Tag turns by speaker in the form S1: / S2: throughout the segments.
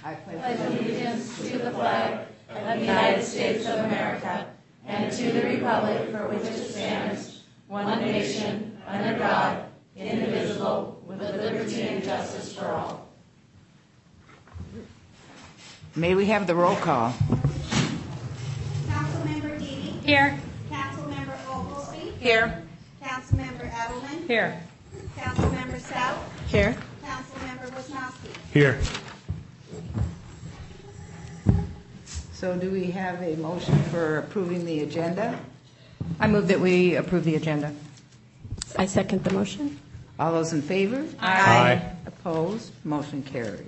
S1: I pledge allegiance to the flag of the United States of America and to the republic for which it stands, one nation, under God, indivisible, with liberty and justice for all. May we have the roll call?
S2: Councilmember Deedy.
S1: Here.
S2: Councilmember Oglesby.
S1: Here.
S2: Councilmember Edelman.
S1: Here.
S2: Councilmember Stout.
S1: Here.
S2: Councilmember Wisnowski.
S3: Here.
S1: So do we have a motion for approving the agenda?
S4: I move that we approve the agenda.
S5: I second the motion.
S1: All those in favor?
S3: Aye.
S1: Opposed? Motion carries.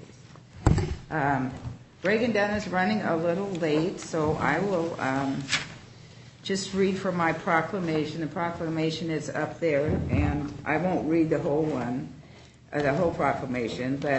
S1: Reagan Dunn is running a little late, so I will just read from my proclamation. The proclamation is up there, and I won't read the whole one, the whole proclamation, but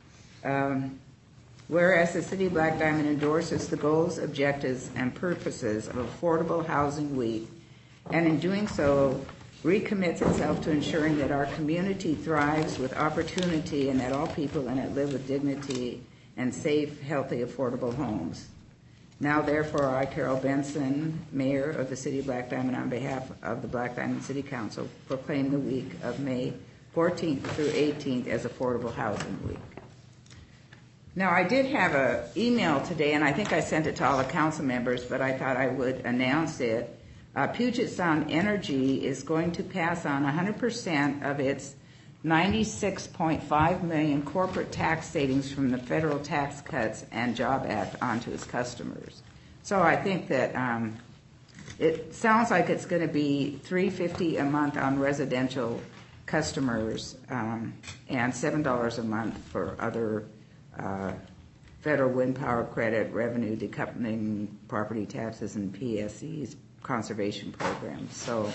S1: whereas the City of Black Diamond endorses the goals, objectives, and purposes of Affordable Housing Week, and in doing so, recommits itself to ensuring that our community thrives with opportunity and that all people in it live with dignity and safe, healthy, affordable homes. Now, therefore, I, Carol Benson, Mayor of the City of Black Diamond, on behalf of the Black Diamond City Council, proclaim the week of May 14th through 18th as Affordable Housing Week. Now, I did have an email today, and I think I sent it to all the council members, but I thought I would announce it. Puget Sound Energy is going to pass on 100% of its $96.5 million corporate tax savings from the Federal Tax Cuts and Job Act onto its customers. So I think that it sounds like it's going to be $3.50 a month on residential customers and $7 a month for other federal wind power credit, revenue decoupling, property taxes, and PSEs, conservation programs. So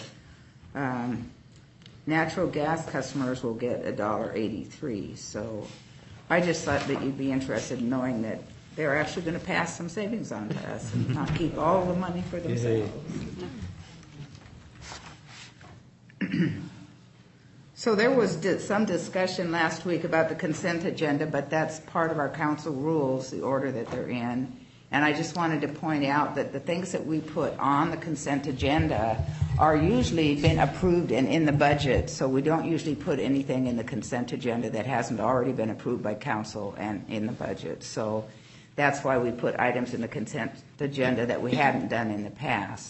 S1: natural gas customers will get $1.83. So I just thought that you'd be interested in knowing that they're actually going to pass some savings on to us and not keep all the money for themselves. So there was some discussion last week about the consent agenda, but that's part of our council rules, the order that they're in. And I just wanted to point out that the things that we put on the consent agenda are usually been approved and in the budget, so we don't usually put anything in the consent agenda that hasn't already been approved by council and in the budget. So that's why we put items in the consent agenda that we hadn't done in the past.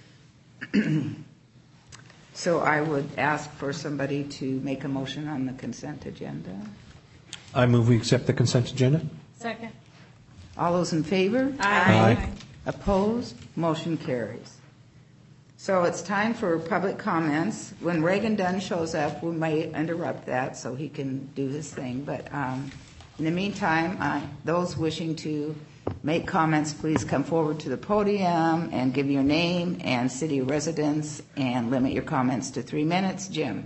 S1: So I would ask for somebody to make a motion on the consent agenda.
S3: I move we accept the consent agenda.
S5: Second.
S1: All those in favor?
S3: Aye.
S1: Opposed? Motion carries. So it's time for public comments. When Reagan Dunn shows up, we may interrupt that so he can do his thing. But in the meantime, those wishing to make comments, please come forward to the podium and give your name and city residence and limit your comments to 3 minutes. Jim.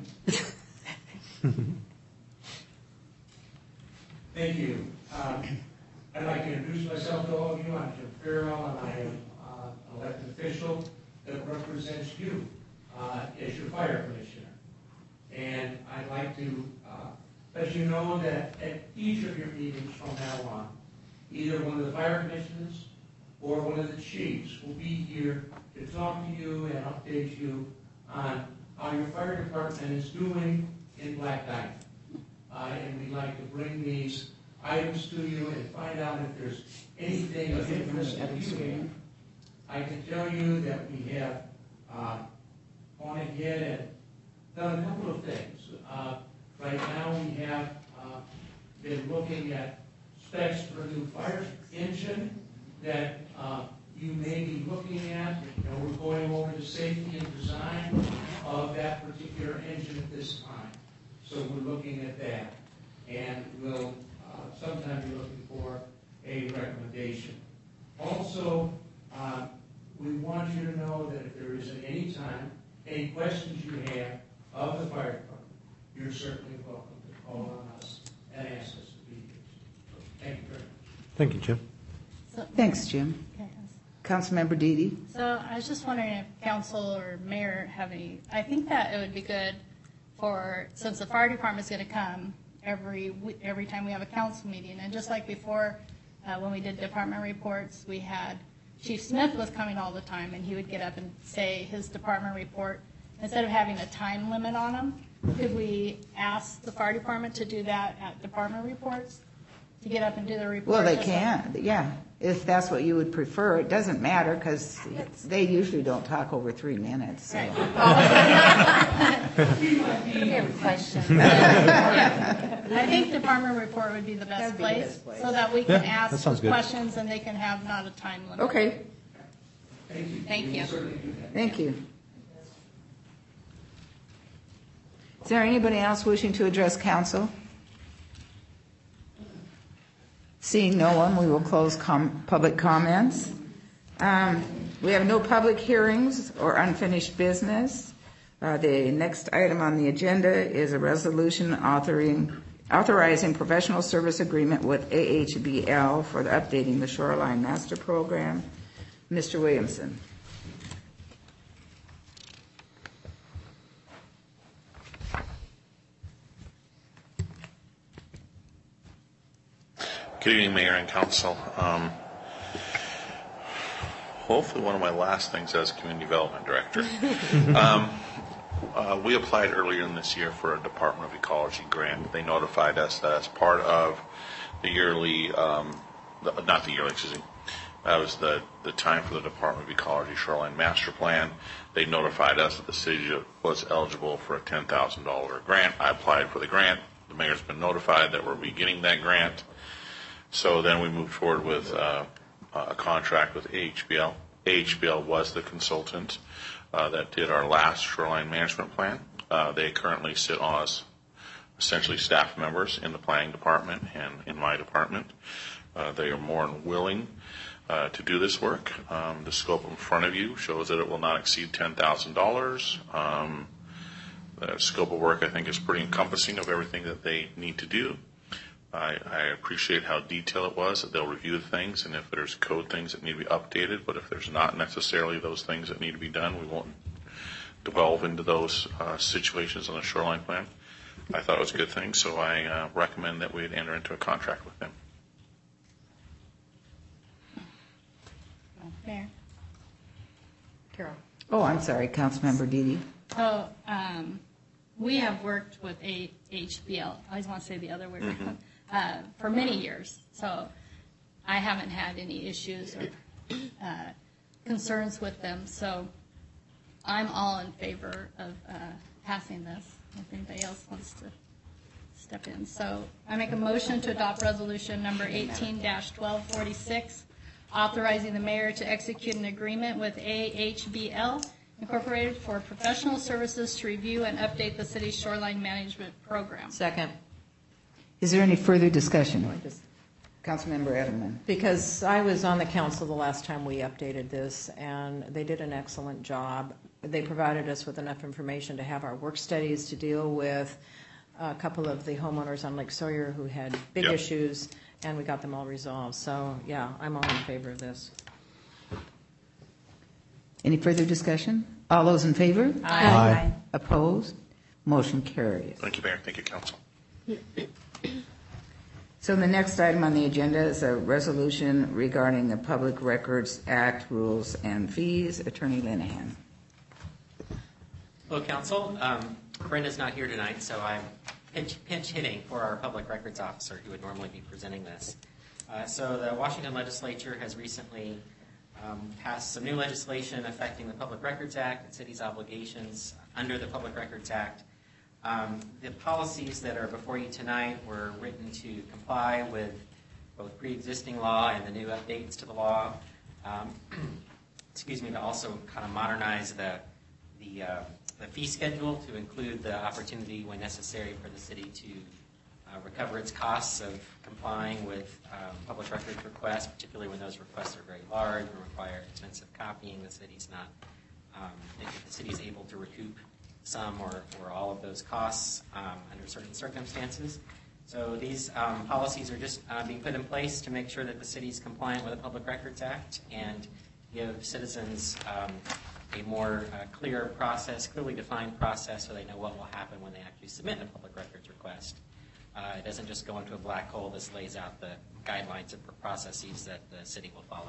S6: Thank you. I'd like to introduce myself to all of you. I'm Jim Farrell, and I am an elected official that represents you as your fire commissioner. And I'd like to let you know that at each of your meetings from now on, either one of the fire commissioners or one of the chiefs will be here to talk to you and update you on how your fire department is doing in Black Diamond. And we'd like to bring these items to you and find out if there's anything of interest that you have. I can tell you that we have gone ahead and done a couple of things. Right now we have been looking at specs for a new fire engine that you may be looking at. You know, we're going over the safety and design of that particular engine at this time. So we're looking at that. And we'll sometime be looking for a recommendation. Also, we want you to know that if there is at any time any questions you have of the fire department, you're certainly welcome to call on us and ask us to be here. So, thank you very much.
S3: Thank you, Jim.
S1: Thanks, Jim. Councilmember Deedy.
S7: So I was just wondering if council or mayor have any, I think that it would be good for, since the fire department is going to come every time we have a council meeting, and just like before when we did department reports, we had Chief Smith was coming all the time, and he would get up and say his department report. Instead of having a time limit on them, could we ask the fire department to do that at department reports? To get up and do their report?
S1: Well, they can, yeah, if that's what you would prefer. It doesn't matter, because they usually don't talk over 3 minutes, so.
S7: Question. I think department report would be the best place, so that we can
S3: Yeah,
S7: ask
S3: that sounds good.
S7: questions and they can have not a time limit.
S1: Okay,
S7: Thank you.
S1: thank you. Is there anybody else wishing to address council? Seeing no one, we will close public comments. We have no public hearings or unfinished business. The next item on the agenda is a resolution authorizing professional service agreement with AHBL for updating the Shoreline Master Program. Mr. Williamson.
S8: Good evening, Mayor and Council. Hopefully one of my last things as Community Development Director. We applied earlier in this year for a Department of Ecology grant. They notified us that as part of the yearly, not the yearly, excuse me, that was the time for the Department of Ecology Shoreline Master Plan. They notified us that the city was eligible for a $10,000 grant. I applied for the grant. The mayor's been notified that we'll be getting that grant. So then we moved forward with a contract with AHBL. AHBL was the consultant that did our last shoreline management plan. They currently sit on as essentially staff members in the planning department and in my department. They are more than willing to do this work. The scope in front of you shows that it will not exceed $10,000. The scope of work, I think, is pretty encompassing of everything that they need to do. I appreciate how detailed it was, that they'll review things, and if there's code things that need to be updated, but if there's not necessarily those things that need to be done, we won't delve into those situations on the shoreline plan. I thought it was a good thing, so I recommend that we'd enter into a contract with them.
S7: Mayor.
S4: Carol.
S1: Oh, I'm sorry, Councilmember Dede.
S7: So we have worked with AHBL, I always want to say the other word, for many years. So I haven't had any issues or concerns with them. So I'm all in favor of passing this, if anybody else wants to step in. So I make a motion to adopt resolution number 18-1246, authorizing the mayor to execute an agreement with AHBL Incorporated for professional services to review and update the city's shoreline management program.
S4: Second.
S1: Is there any further discussion? Councilmember Edelman.
S4: Because I was on the council the last time we updated this, and they did an excellent job. They provided us with enough information to have our work studies to deal with a couple of the homeowners on Lake Sawyer who had big issues, and we got them all resolved. So, yeah, I'm all in favor of this.
S1: Any further discussion? All those in favor?
S3: Aye.
S1: Opposed? Motion carries.
S8: Thank you, Mayor. Thank you, Council.
S1: So the next item on the agenda is a resolution regarding the Public Records Act rules and fees. Attorney Linehan.
S9: Hello, Council. Brenda's not here tonight, so I'm pinch hitting for our Public Records Officer who would normally be presenting this. So the Washington Legislature has recently passed some new legislation affecting the Public Records Act and city's obligations under the Public Records Act. The policies that are before you tonight were written to comply with both pre-existing law and the new updates to the law. To also kind of modernize the fee schedule to include the opportunity when necessary for the city to recover its costs of complying with public records requests, particularly when those requests are very large and require expensive copying. The city's not, if the city is able to recoup some or all of those costs under certain circumstances. So these policies are just being put in place to make sure that the city is compliant with the Public Records Act and give citizens a more clear process, clearly defined process, so they know what will happen when they actually submit a public records request. It doesn't just go into a black hole. This lays out the guidelines and processes that the city will follow.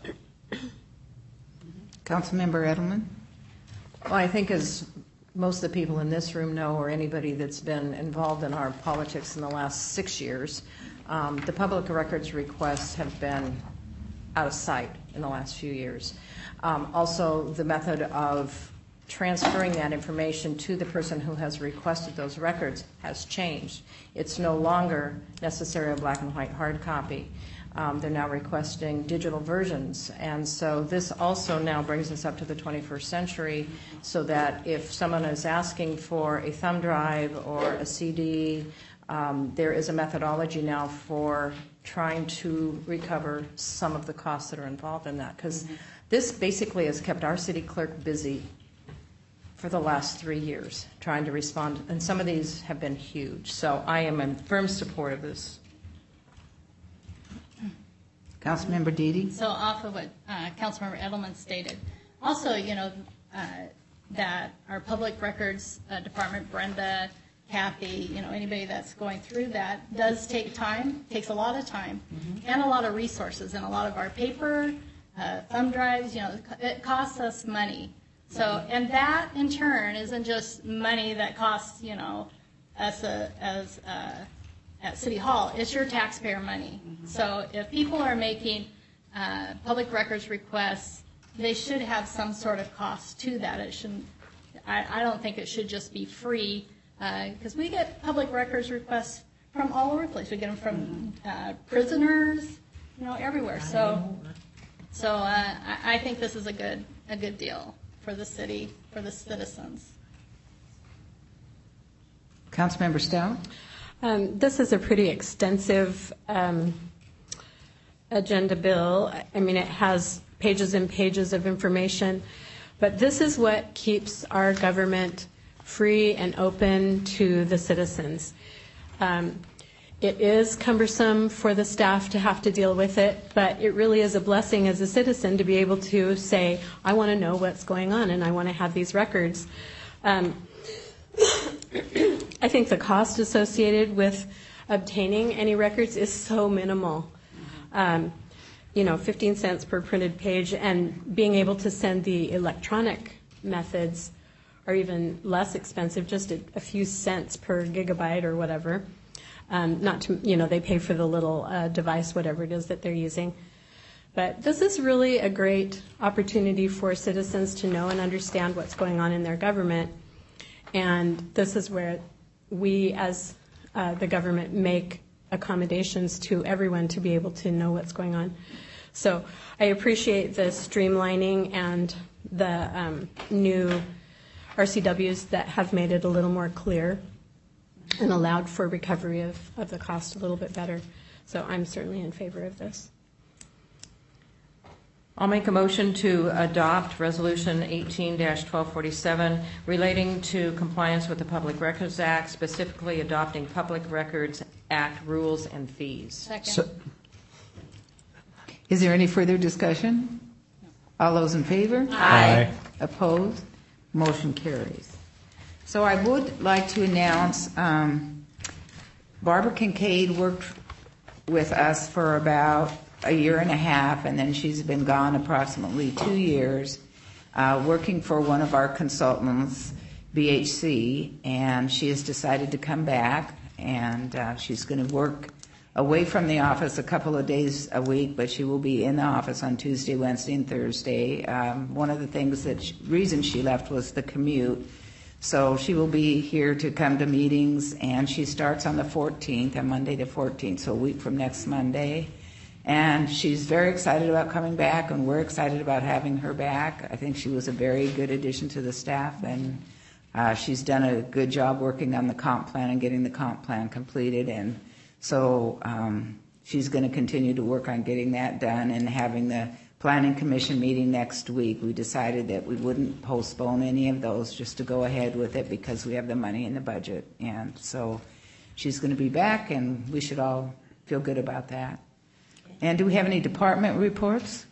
S1: Councilmember Edelman?
S4: Well, I think as most of the people in this room know, or anybody that's been involved in our politics in the last 6 years, the public records requests have been out of sight in the last few years. Also, the method of transferring that information to the person who has requested those records has changed. It's no longer necessarily a black and white hard copy. They're now requesting digital versions. And so this also now brings us up to the 21st century, so that if someone is asking for a thumb drive or a CD, there is a methodology now for trying to recover some of the costs that are involved in that. Because this basically has kept our city clerk busy for the last 3 years trying to respond, and some of these have been huge. So I am in firm support of this.
S1: Councilmember Deedy?
S7: So off of what Councilmember Edelman stated, also, that our public records department, Brenda, Kathy, anybody that's going through that does take time, takes a lot of time, and a lot of resources, and a lot of our paper, thumb drives, it costs us money. So, and that in turn isn't just money that costs, us as at City Hall. It's your taxpayer money. So if people are making public records requests, they should have some sort of cost to that. It shouldn't. I don't think it should just be free, because we get public records requests from all over the place. We get them from prisoners, everywhere. So I think this is a good deal for the city, for the citizens.
S1: Councilmember Stout?
S5: This is a pretty extensive agenda bill. I mean, it has pages and pages of information, but this is what keeps our government free and open to the citizens. It is cumbersome for the staff to have to deal with it, but it really is a blessing as a citizen to be able to say, I want to know what's going on and I want to have these records. I think the cost associated with obtaining any records is so minimal. 15 cents per printed page, and being able to send the electronic methods are even less expensive, just a few cents per gigabyte or whatever. Not to, they pay for the little device, whatever it is that they're using. But this is really a great opportunity for citizens to know and understand what's going on in their government. And this is where we, as the government, make accommodations to everyone to be able to know what's going on. So I appreciate the streamlining and the new RCWs that have made it a little more clear and allowed for recovery of the cost a little bit better. So I'm certainly in favor of this.
S4: I'll make a motion to adopt Resolution 18-1247 relating to compliance with the Public Records Act, specifically adopting Public Records Act rules and fees.
S7: Second.
S1: Is there any further discussion? All those in favor?
S3: Aye.
S1: Opposed? Motion carries. So I would like to announce Barbara Kincaid worked with us for about a year and a half, and then she's been gone approximately 2 years, working for one of our consultants, BHC, and she has decided to come back, and she's going to work away from the office a couple of days a week, but she will be in the office on Tuesday, Wednesday, and Thursday. One of the things reason she left was the commute. So she will be here to come to meetings, and she starts on the 14th, on Monday the 14th, so a week from next Monday. And she's very excited about coming back, and we're excited about having her back. I think she was a very good addition to the staff, and she's done a good job working on the comp plan and getting the comp plan completed. And so she's going to continue to work on getting that done and having the Planning Commission meeting next week. We decided that we wouldn't postpone any of those, just to go ahead with it because we have the money in the budget. And so she's going to be back, and we should all feel good about that. And do we have any department reports?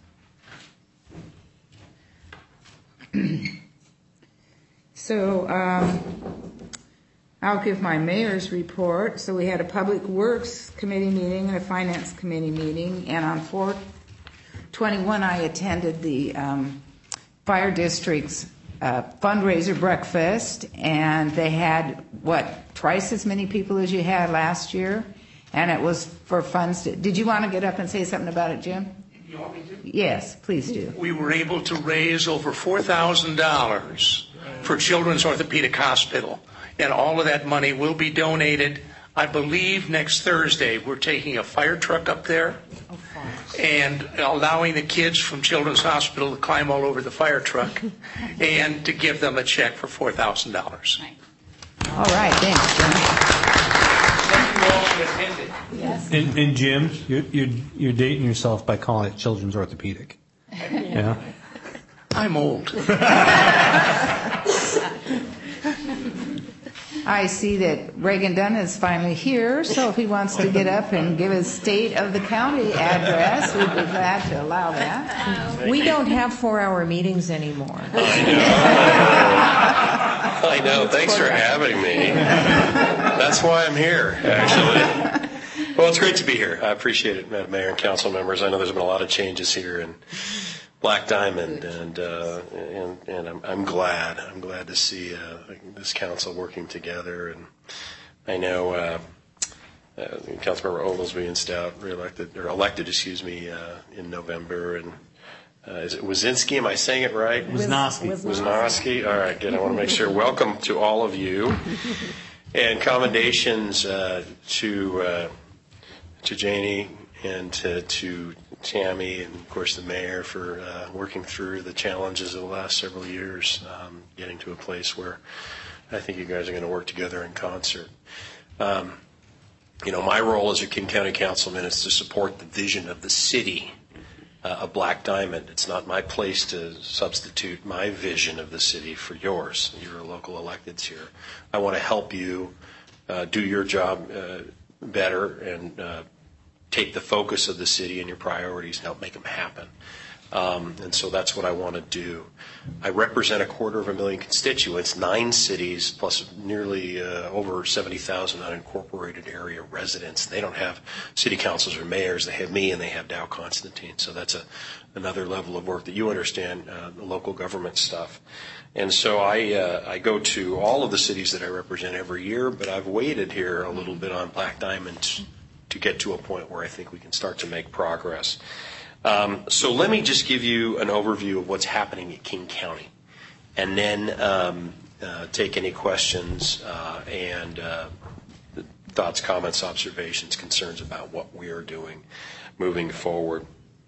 S1: So I'll give my mayor's report. So we had a Public Works Committee meeting and a Finance Committee meeting, and on 4/21 I attended the Fire District's fundraiser breakfast, and they had, twice as many people as you had last year, and it was for funds. Did you want to get up and say something about it, Jim?
S6: You want me to?
S1: Yes, please do.
S6: We were able to raise over $4,000 for Children's Orthopedic Hospital, and all of that money will be donated. I believe next Thursday we're taking a fire truck up there and allowing the kids from Children's Hospital to climb all over the fire truck and to give them a check for $4,000.
S1: All right, thanks, Jim.
S6: Thank you all for attending.
S5: Yes.
S3: And Jim, you're dating yourself by calling it Children's Orthopedic. Yeah.
S6: I'm old.
S1: I see that Reagan Dunn is finally here, so if he wants to get up and give his state of the county address, we'd be glad to allow that.
S4: We don't have 4-hour meetings anymore.
S10: I know. Thanks for having me. That's why I'm here, actually. Well, it's great to be here. I appreciate it, Madam Mayor and council members. I know there's been a lot of changes here in Black Diamond, and I'm glad. I'm glad to see this council working together. And I know Councilmember Oglesby and Stout elected in November, and is it Wazinski? Am I saying it right? Wisnowski. All right, good. I want to make sure. Welcome to all of you, and commendations to Janie and to Tammy, and of course the mayor for working through the challenges of the last several years, getting to a place where I think you guys are going to work together in concert. My role as a King County Councilman is to support the vision of the city of Black Diamond. It's not my place to substitute my vision of the city for yours. You're local electeds here. I want to help you do your job better and take the focus of the city and your priorities and help make them happen. And so that's what I want to do. I represent 250,000 constituents, 9 cities, plus nearly over 70,000 unincorporated area residents. They don't have city councils or mayors. They have me, and they have Dow Constantine. So that's another level of work that you understand, the local government stuff. And so I go to all of the cities that I represent every year, but I've waited here a little bit on Black Diamond to get to a point where I think we can start to make progress. So let me just give you an overview of what's happening at King County, and then take any questions and thoughts, comments, observations, concerns about what we are doing moving forward.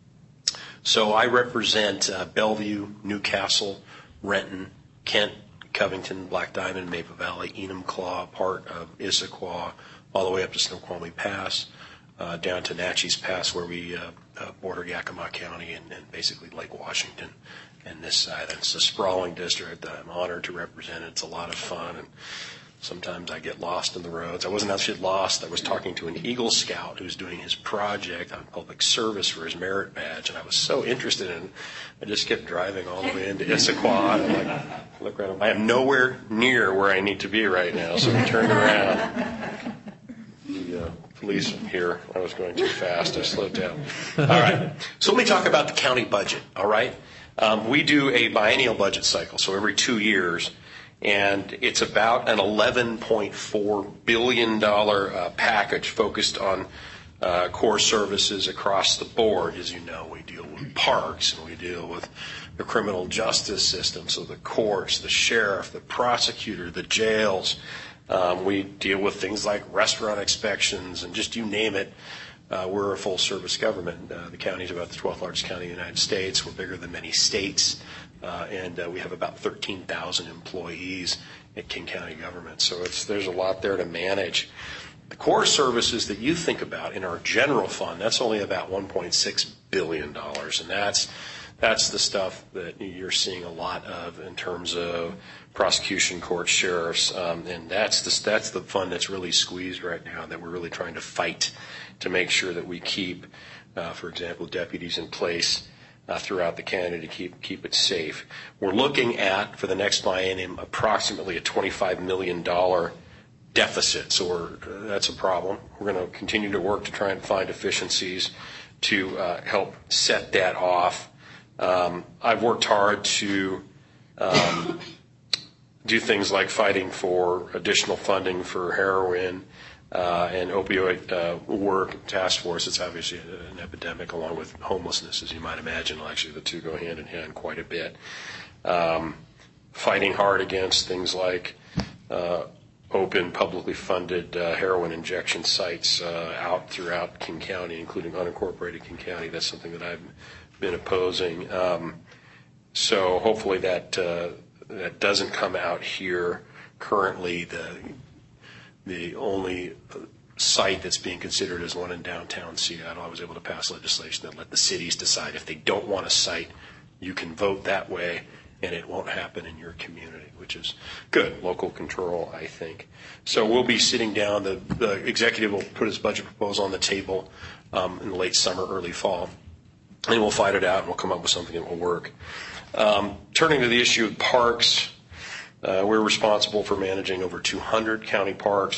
S10: So I represent Bellevue, Newcastle, Renton, Kent, Covington, Black Diamond, Maple Valley, Enumclaw, part of Issaquah, all the way up to Snoqualmie Pass, down to Natchez Pass, where we border Yakima County and basically Lake Washington and this side. It's a sprawling district that I'm honored to represent. It's a lot of fun, and sometimes I get lost in the roads. I wasn't actually lost. I was talking to an Eagle Scout who's doing his project on public service for his merit badge, and I was so interested in it. I just kept driving all the way into Issaquah, and I'm like, look around. I am nowhere near where I need to be right now, so I turned around. The police here, I was going too fast. I slowed down. All right. So let me talk about the county budget, all right? We do a biennial budget cycle, so every 2 years, and it's about an $11.4 billion package focused on core services across the board. As you know, we deal with parks, and we deal with the criminal justice system, so the courts, the sheriff, the prosecutor, the jails. We deal with things like restaurant inspections, and just you name it. We're a full-service government. The county is about the 12th largest county in the United States. We're bigger than many states, and we have about 13,000 employees at King County government. So there's a lot there to manage. The core services that you think about in our general fund, that's only about $1.6 billion, and that's the stuff that you're seeing a lot of in terms of prosecution, court, sheriffs, and that's the fund that's really squeezed right now, that we're really trying to fight to make sure that we keep, for example, deputies in place throughout the county to keep it safe. We're looking at, for the next biennium, approximately a $25 million deficit, so that's a problem. We're going to continue to work to try and find efficiencies to help set that off. I've worked hard to do things like fighting for additional funding for heroin and opioid work task force. It's obviously an epidemic, along with homelessness, as you might imagine. Actually, the two go hand in hand quite a bit. Fighting hard against things like open, publicly funded heroin injection sites out throughout King County, including unincorporated King County. That's something that I've been opposing. So hopefully that doesn't come out here. Currently, the only site that's being considered is one in downtown Seattle. I was able to pass legislation that let the cities decide if they don't want a site, you can vote that way, and it won't happen in your community, which is good. Local control, I think. So we'll be sitting down. The executive will put his budget proposal on the table in the late summer, early fall, and we'll fight it out, and we'll come up with something that will work. Turning to the issue of parks, we're responsible for managing over 200 county parks,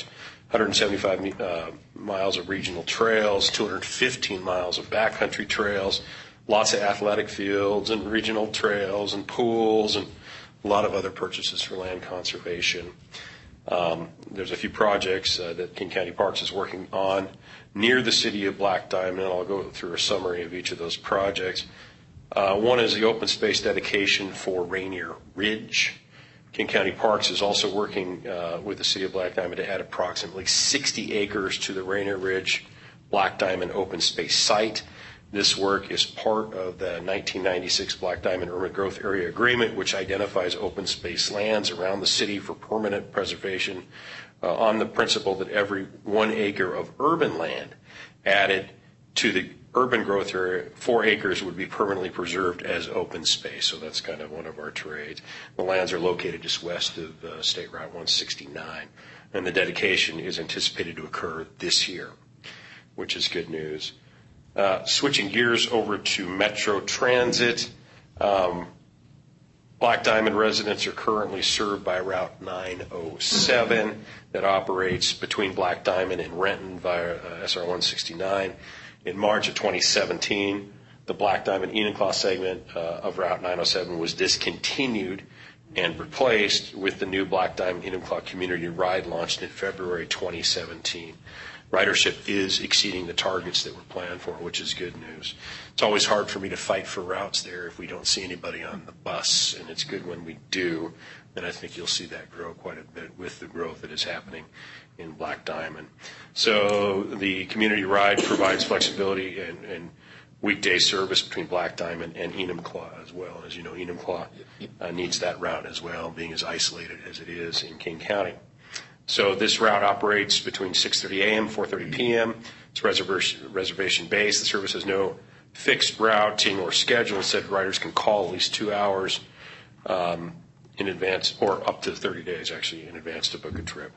S10: 175 miles of regional trails, 215 miles of backcountry trails, lots of athletic fields and regional trails and pools, and a lot of other purchases for land conservation. There's a few projects that King County Parks is working on near the city of Black Diamond, and I'll go through a summary of each of those projects. One is the open space dedication for Rainier Ridge. King County Parks is also working with the city of Black Diamond to add approximately 60 acres to the Rainier Ridge Black Diamond open space site. This work is part of the 1996 Black Diamond Urban Growth Area Agreement, which identifies open space lands around the city for permanent preservation on the principle that every 1 acre of urban land added to the urban growth area, 4 acres would be permanently preserved as open space. So that's kind of one of our trades. The lands are located just west of State Route 169, and the dedication is anticipated to occur this year, which is good news. Switching gears over to Metro Transit, Black Diamond residents are currently served by Route 907 that operates between Black Diamond and Renton via SR 169. In March of 2017, the Black Diamond Enumclaw segment of Route 907 was discontinued and replaced with the new Black Diamond Enumclaw Community Ride launched in February 2017. Ridership is exceeding the targets that were planned for, which is good news. It's always hard for me to fight for routes there if we don't see anybody on the bus, and it's good when we do, and I think you'll see that grow quite a bit with the growth that is happening in Black Diamond. So the community ride provides flexibility and weekday service between Black Diamond and Enumclaw as well. As you know, Enumclaw needs that route as well, being as isolated as it is in King County. So this route operates between 6:30 a.m. and 4:30 p.m. It's reservation based. The service has no fixed routing or schedule. Instead, riders can call at least 2 hours in advance, or up to 30 days actually in advance, to book a trip.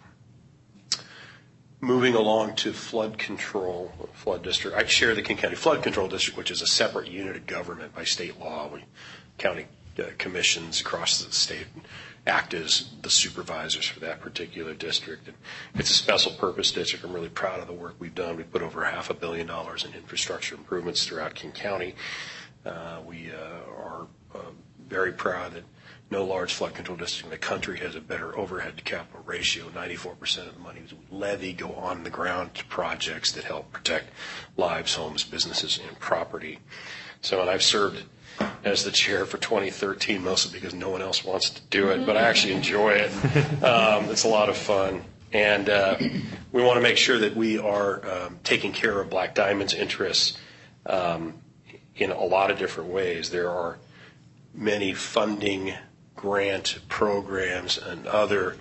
S10: Moving along to flood control, flood district. I chair the King County Flood Control District, which is a separate unit of government by state law. County commissions across the state act as the supervisors for that particular district. And it's a special purpose district. I'm really proud of the work we've done. We've put over $500 million in infrastructure improvements throughout King County. We are very proud that no large flood control district in the country has a better overhead to capital ratio. 94% of the money we levy go on the ground to projects that help protect lives, homes, businesses, and property. So, and I've served as the chair for 2013, mostly because no one else wants to do it, but I actually enjoy it. It's a lot of fun. And we want to make sure that we are taking care of Black Diamond's interests in a lot of different ways. There are many funding grant programs and other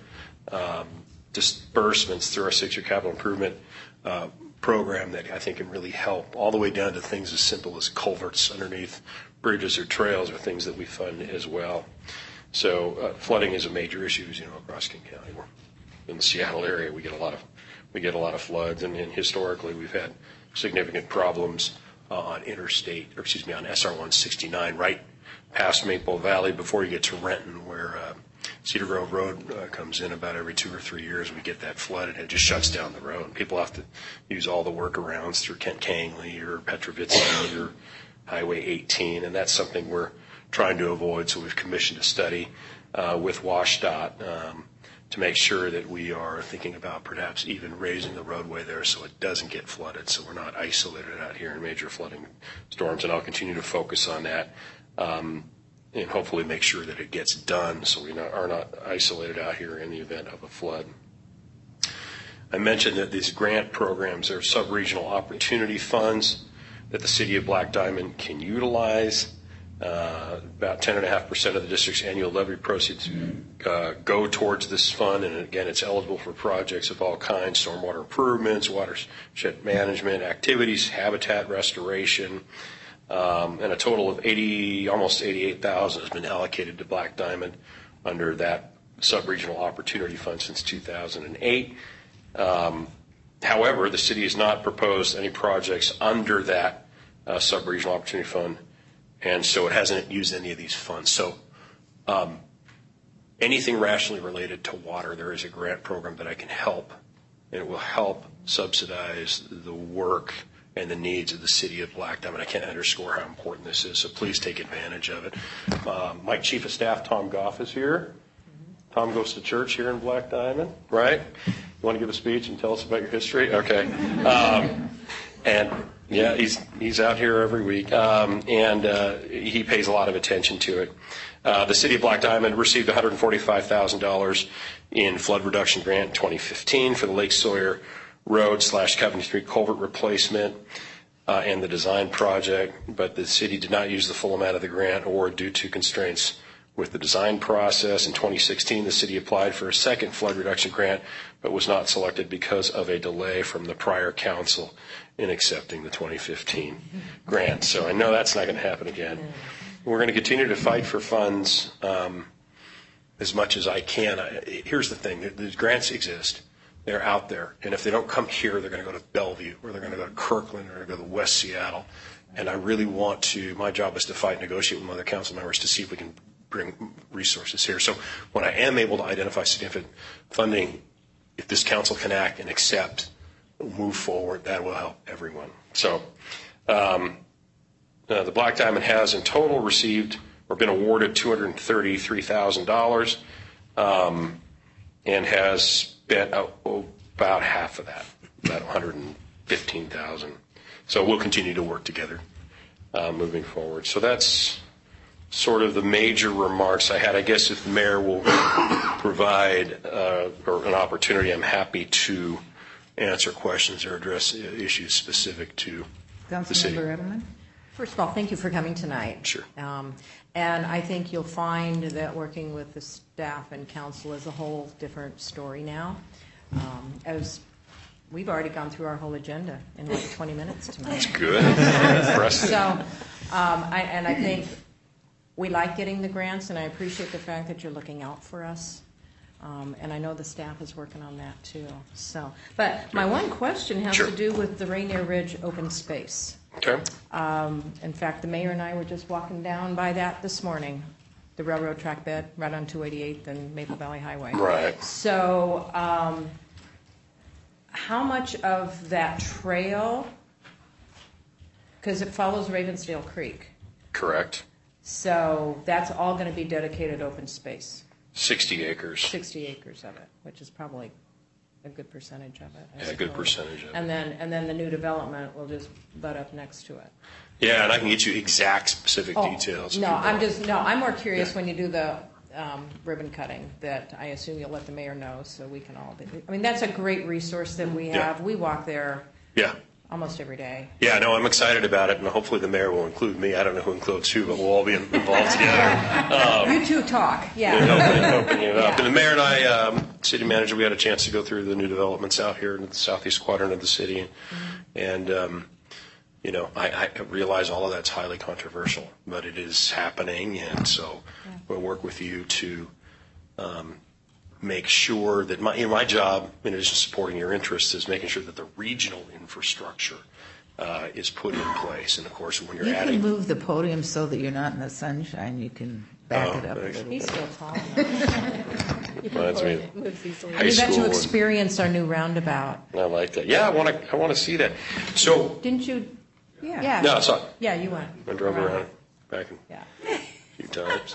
S10: disbursements through our 6-year capital improvement program that I think can really help, all the way down to things as simple as culverts underneath bridges or trails, or things that we fund as well. So flooding is a major issue, as you know, across King County. We're in the Seattle area, we get a lot of floods, and historically we've had significant problems on SR 169, right past Maple Valley before you get to Renton, where Cedar Grove Road comes in about every 2 or 3 years. We get that flooded, and it just shuts down the road. People have to use all the workarounds through Kent Kangley or Petrovitsky or Highway 18, and that's something we're trying to avoid. So we've commissioned a study with WashDOT to make sure that we are thinking about perhaps even raising the roadway there so it doesn't get flooded, so we're not isolated out here in major flooding storms. And I'll continue to focus on that and hopefully make sure that it gets done so we are not isolated out here in the event of a flood. I mentioned that these grant programs are sub-regional opportunity funds that the City of Black Diamond can utilize. About 10.5% of the district's annual levy proceeds go towards this fund, and again, it's eligible for projects of all kinds: stormwater improvements, watershed management activities, habitat restoration, and a total of almost $88,000 has been allocated to Black Diamond under that sub-regional opportunity fund since 2008. However, the city has not proposed any projects under that sub-regional opportunity fund, and so it hasn't used any of these funds. So anything rationally related to water, there is a grant program that I can help, and it will help subsidize the work and the needs of the City of Black Diamond. I can't underscore how important this is, so please take advantage of it. My Chief of Staff, Tom Goff, is here. Tom goes to church here in Black Diamond, right? You want to give a speech and tell us about your history? Okay. And yeah, he's out here every week, and he pays a lot of attention to it. The City of Black Diamond received $145,000 in flood reduction grant in 2015 for the Lake Sawyer Road / Covington Street culvert replacement and the design project, but the city did not use the full amount of the grant or due to constraints with the design process. In 2016, the city applied for a second flood reduction grant, but was not selected because of a delay from the prior council in accepting the 2015 grant. So I know that's not going to happen again. We're going to continue to fight for funds as much as I can. Here's the thing, the grants exist. They're out there, and if they don't come here, they're going to go to Bellevue, or they're going to go to Kirkland, or they're going to go to West Seattle. And I really want to, my job is to fight and negotiate with other council members to see if we can bring resources here. So when I am able to identify significant funding, if this council can act and accept, move forward, that will help everyone. So the Black Diamond has in total received or been awarded $233,000 and has spent about half of that, about $115,000. So we'll continue to work together moving forward. So that's sort of the major remarks I had. I guess if the mayor will provide or an opportunity, I'm happy to answer questions or address issues specific to the city.
S1: Councilmember Edelman?
S4: First of all, thank you for coming tonight.
S10: Sure.
S4: And I think you'll find that working with the staff and council is a whole different story now. As we've already gone through our whole agenda in like 20 minutes tonight.
S10: That's good. Impressive.
S4: So, I think we like getting the grants, and I appreciate the fact that you're looking out for us. And I know the staff is working on that too. So, but my one question has to do with the Rainier Ridge open space.
S10: Okay.
S4: In fact, the mayor and I were just walking down by that this morning, the railroad track bed right on 288th and Maple Valley Highway.
S10: Right.
S4: So, how much of that trail, because it follows Ravensdale Creek.
S10: Correct.
S4: So that's all going to be dedicated open space.
S10: 60 acres.
S4: 60 acres of it, which is probably a good percentage of it.
S10: Yeah, a good percentage of it.
S4: And then the new development will just butt up next to it.
S10: Yeah, and I can get you exact specific details.
S4: No, I'm more curious when you do the ribbon cutting that I assume you'll let the mayor know so we can all. I mean, that's a great resource that we have. Yeah. We walk there. Yeah. Almost every day.
S10: Yeah, no, I'm excited about it, and hopefully the mayor will include me. I don't know who includes who, but we'll all be involved together.
S4: You two talk, yeah.
S10: Opening it up. And the mayor and I, city manager, we had a chance to go through the new developments out here in the southeast quadrant of the city, and you know, I realize all of that's highly controversial, but it is happening, and so we'll work with you to make sure that my job, in addition to supporting your interests, is making sure that the regional infrastructure is put in place. And of course, when you're adding,
S1: you can move the podium so that you're not in the sunshine. You can back it up a
S10: thanks.
S1: little.
S4: He's still tall enough.
S10: Reminds me
S5: It moves easily.
S10: high
S4: We got
S10: school.
S4: to experience our new roundabout.
S10: I like that. Yeah, I want to see that. So,
S4: Didn't you?
S1: Yeah.
S4: Yeah.
S10: no, I saw it.
S4: Yeah, you went.
S10: I drove around back in
S4: Yeah.
S10: few times.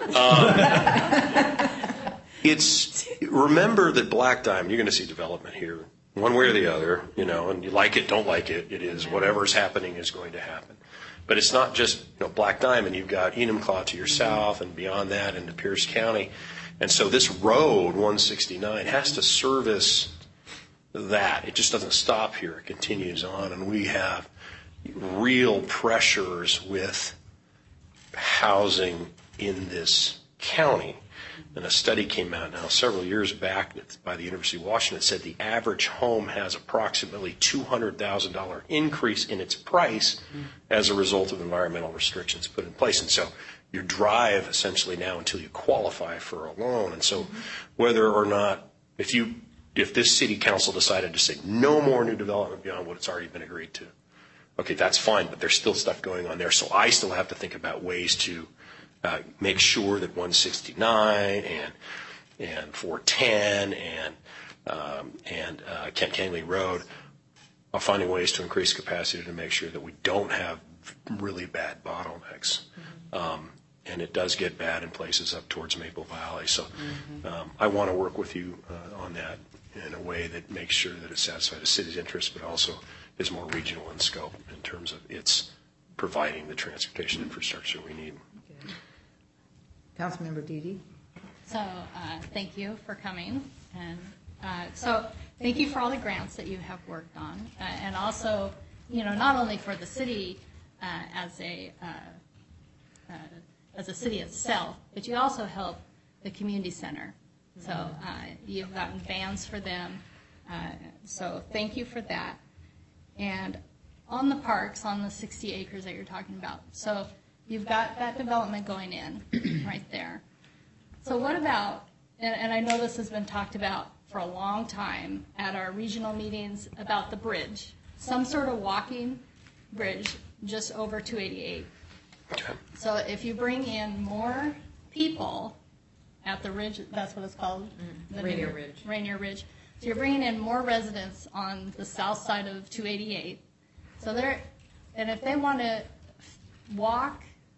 S10: It's remember that Black Diamond, you're going to see development here, one way or the other, and you like it, don't like it, it is whatever's happening is going to happen. But it's not just Black Diamond. You've got Enumclaw to your south, and beyond that into Pierce County, and so this road 169 has to service that. It just doesn't stop here; it continues on, and we have real pressures with housing in this county. And a study came out now several years back by the University of Washington that said the average home has approximately $200,000 increase in its price as a result of environmental restrictions put in place. And so your drive essentially now until you qualify for a loan. And so whether or not, if this city council decided to say no more new development beyond what it's already been agreed to, okay, that's fine, but there's still stuff going on there. So I still have to think about ways to make sure that 169 and 410 and Kent Canley Road are finding ways to increase capacity to make sure that we don't have really bad bottlenecks. And it does get bad in places up towards Maple Valley. So I want to work with you on that in a way that makes sure that it satisfies the city's interests, but also is more regional in scope in terms of its providing the transportation infrastructure we need.
S1: Councilmember Dede?
S7: So thank you for coming, and so thank you for all the grants that you have worked on, and also, not only for the city as a city itself, but you also help the community center. So you've gotten vans for them. So thank you for that. And on the parks, on the 60 acres that you're talking about, so you've got that development going in right there. So what about, and I know this has been talked about for a long time at our regional meetings about the bridge, some sort of walking bridge just over 288.
S10: Okay.
S7: So if you bring in more people at the ridge, that's what it's called?
S4: Rainier Ridge.
S7: Rainier Ridge. So you're bringing in more residents on the south side of 288. So and if they want to walk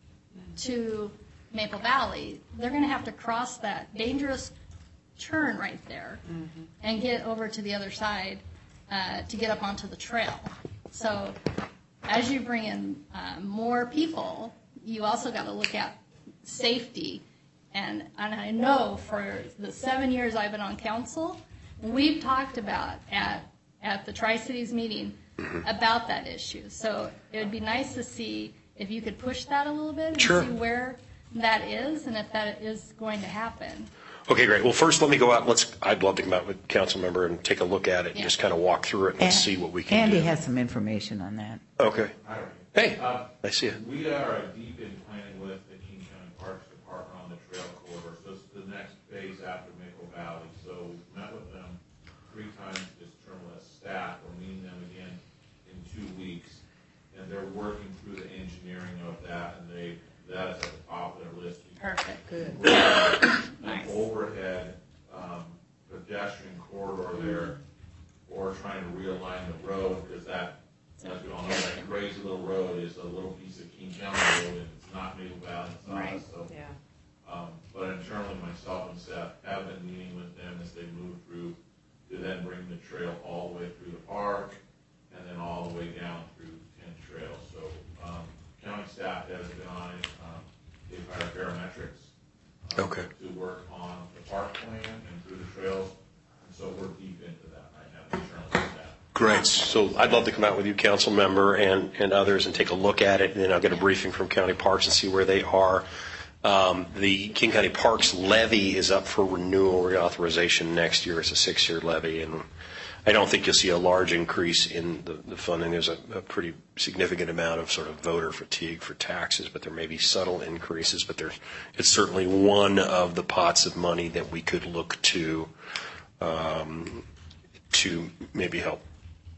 S7: to Maple Valley, they're going to have to cross that dangerous turn right there and get over to the other side to get up onto the trail. So as you bring in more people, you also got to look at safety. And I know for the 7 years I've been on council, we've talked about at the Tri-Cities meeting about that issue. So it would be nice to see if you could push that a little bit and
S10: Sure.
S7: see where that is and if that is going to happen.
S10: Okay, great. Well, first let me go out. I'd love to come out with a council member and take a look at it and
S7: Yeah.
S10: just kind of walk through it and see what we can
S1: Andy
S10: do.
S1: has some information on that.
S10: Okay.
S11: Hi, Ray.
S10: Hey, I see you.
S11: We are deep in planning with the King County Parks Department on the trail corridor. So it's the next phase after Maple Valley. So we've met with them 3 times this term as staff. We're meeting them again in 2 weeks. And they're working through the engineering of that, and that is at the top of their list.
S7: Perfect. Good.
S11: An overhead pedestrian corridor there, or trying to realign the road, because that, as we all know, that crazy little road is a little piece of King County road, and it's not Maple Valley, it's not us, so.
S4: Yeah.
S11: But internally, myself and staff have been meeting with them as they move through to then bring the trail all the way through the park, and then all the way down through 10 Trail. So county staff has been on it. They've hired barometrics to work on the park plan and through the trails. And so we're deep into that right now, internally staff.
S10: Great. So I'd love to come out with you, council member, and others, and take a look at it, and then I'll get a briefing from county parks and see where they are. The King County Parks levy is up for renewal, reauthorization next year. It's a 6-year levy, and I don't think you'll see a large increase in the funding. There's a pretty significant amount of sort of voter fatigue for taxes, but there may be subtle increases. But it's certainly one of the pots of money that we could look to maybe help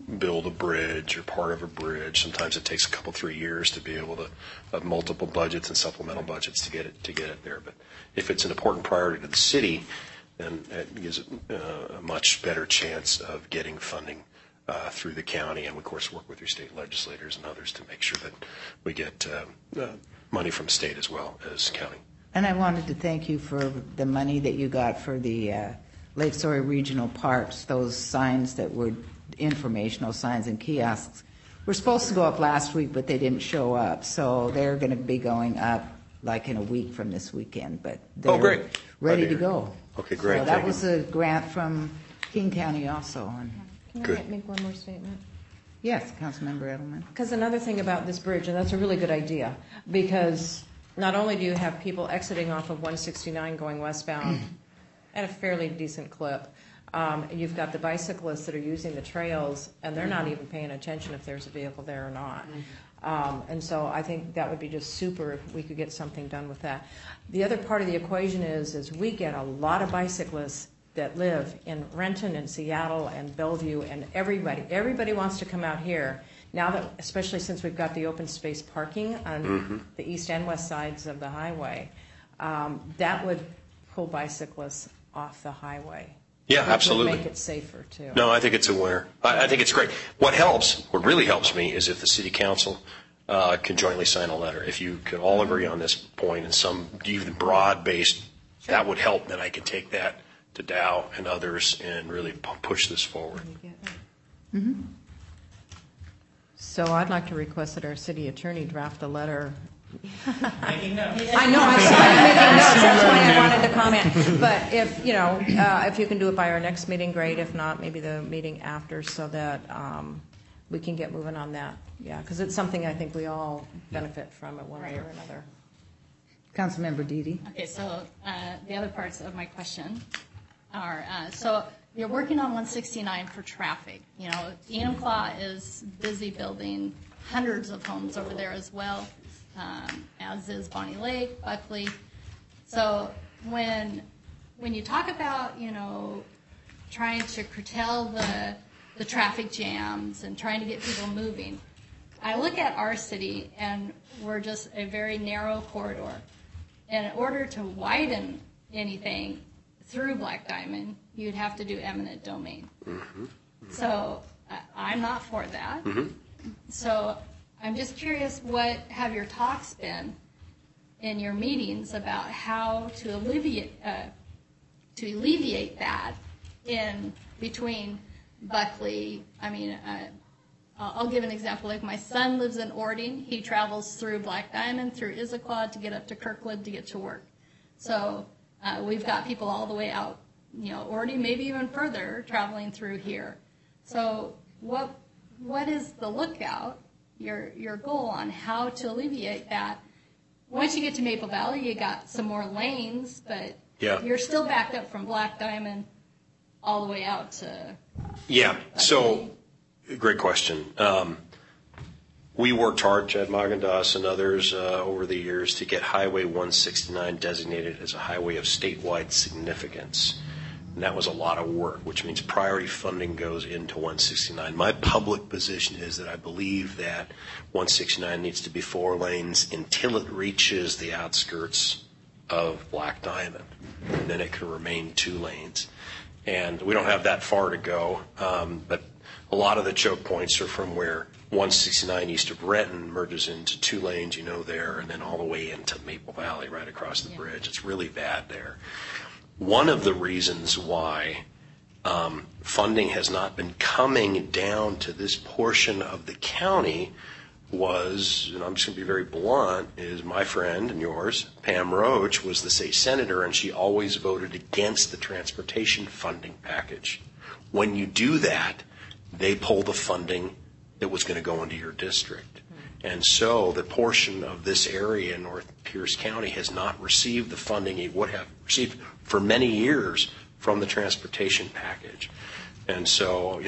S10: build a bridge or part of a bridge. Sometimes it takes a couple, 3 years to be able to have multiple budgets and supplemental budgets to get it there. But if it's an important priority to the city, then it gives it a much better chance of getting funding through the county, and we, of course, work with your state legislators and others to make sure that we get money from state as well as county.
S1: And I wanted to thank you for the money that you got for the Lake Story Regional Parks, those signs that were informational signs and kiosks. Were supposed to go up last week, but they didn't show up, so they're going to be going up like in a week from this weekend, but they're
S10: great.
S1: ready to go.
S10: Okay, great.
S1: So that was a grant from King County also.
S4: Can
S10: Good.
S4: I make one more statement?
S1: Yes, Councilmember Edelman.
S4: Because another thing about this bridge, and that's a really good idea, because not only do you have people exiting off of 169 going westbound at a fairly decent clip, you've got the bicyclists that are using the trails, and they're not even paying attention if there's a vehicle there or not. And so I think that would be just super if we could get something done with that. The other part of the equation is we get a lot of bicyclists that live in Renton and Seattle and Bellevue, and everybody wants to come out here. Now that, especially since we've got the open space parking on the east and west sides of the highway, that would pull bicyclists off the highway.
S10: Yeah,
S4: Which
S10: absolutely.
S4: would make it safer too.
S10: No, I think it's a winner. I think it's great. What really helps me is if the city council can jointly sign a letter. If you could all agree on this point and some even broad-based, that would help. Then I could take that to Dow and others and really push this forward.
S4: So I'd like to request that our city attorney draft a letter.
S9: Making notes.
S4: I know, I'm making notes, that's why I wanted to comment. But if you can do it by our next meeting, great. If not, maybe the meeting after, so that we can get moving on that. Yeah, because it's something I think we all benefit from at one way or another.
S1: Councilmember Dede.
S7: Okay, so the other parts of my question are, so you're working on 169 for traffic. You know, Enumclaw is busy building hundreds of homes over there as well, as is Bonnie Lake, Buckley. So when you talk about, trying to curtail the traffic jams and trying to get people moving, I look at our city and we're just a very narrow corridor. And in order to widen anything through Black Diamond, you'd have to do eminent domain. So I'm not for that. So I'm just curious, what have your talks been in your meetings about how to alleviate that in between Buckley? I mean, I'll give an example. Like my son lives in Ording. He travels through Black Diamond, through Issaquah to get up to Kirkland to get to work. So we've got people all the way out, Ording, maybe even further, traveling through here. So what is the lookout, your goal on how to alleviate that? Once you get to Maple Valley, you got some more lanes, but you're still backed up from Black Diamond all the way out to...
S10: Yeah, so great question. We worked hard, Chad Magendas and others, over the years to get Highway 169 designated as a highway of statewide significance. And that was a lot of work, which means priority funding goes into 169. My public position is that I believe that 169 needs to be 4 lanes until it reaches the outskirts of Black Diamond. And then it can remain 2 lanes. And we don't have that far to go, but a lot of the choke points are from where 169 east of Renton merges into 2 lanes, there, and then all the way into Maple Valley right across the bridge. It's really bad there. One of the reasons why funding has not been coming down to this portion of the county was, and I'm just going to be very blunt, is my friend and yours, Pam Roach, was the state senator, and she always voted against the transportation funding package. When you do that, they pull the funding that was going to go into your district. And so the portion of this area in North Pierce County has not received the funding it would have received for many years from the transportation package. And so,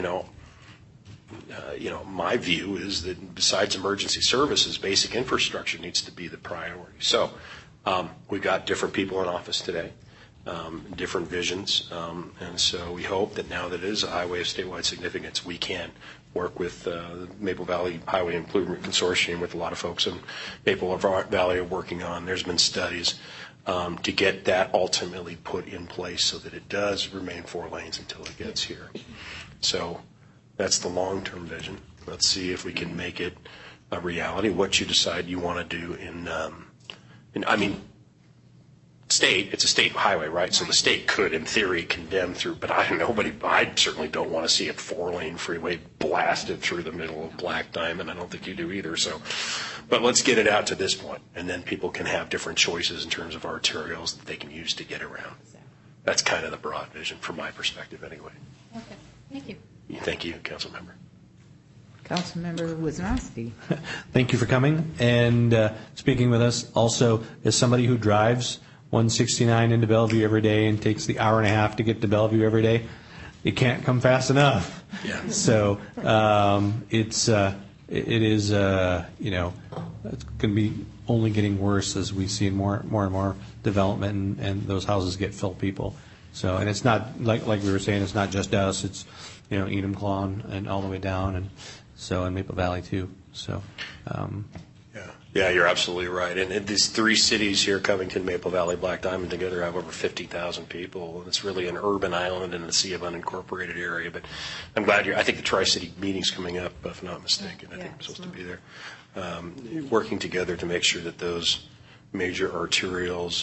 S10: my view is that besides emergency services, basic infrastructure needs to be the priority. So we've got different people in office today, different visions, and so we hope that now that it is a highway of statewide significance, we can work with the Maple Valley Highway Improvement Consortium, with a lot of folks in Maple Valley are working on. There's been studies to get that ultimately put in place so that it does remain 4 lanes until it gets here. So that's the long-term vision. Let's see if we can make it a reality. What you decide you want to do it's a state highway, right? So the state could, in theory, condemn through, but I certainly don't want to see a 4-lane freeway blasted through the middle of Black Diamond. I don't think you do either. So, but let's get it out to this point, and then people can have different choices in terms of arterials that they can use to get around. That's kind of the broad vision from my perspective, anyway.
S7: Okay, thank you.
S10: Thank you, Council Member.
S1: Councilmember Wisnowski.
S3: Thank you for coming and speaking with us. Also, as somebody who drives 169 into Bellevue every day and takes the hour and a half to get to Bellevue every day, it can't come fast enough.
S10: Yeah.
S3: So it is it's going to be only getting worse as we see more and more development and those houses get filled people. So, and it's not like we were saying, it's not just us. It's Enumclaw and all the way down, and so in Maple Valley too. So.
S10: Yeah, you're absolutely right. And these 3 cities here, Covington, Maple Valley, Black Diamond, together have over 50,000 people. It's really an urban island in the sea of unincorporated area. But I'm glad I think the Tri-City meeting's coming up, if I'm not mistaken. I think I'm supposed to be there. Working together to make sure that those major arterials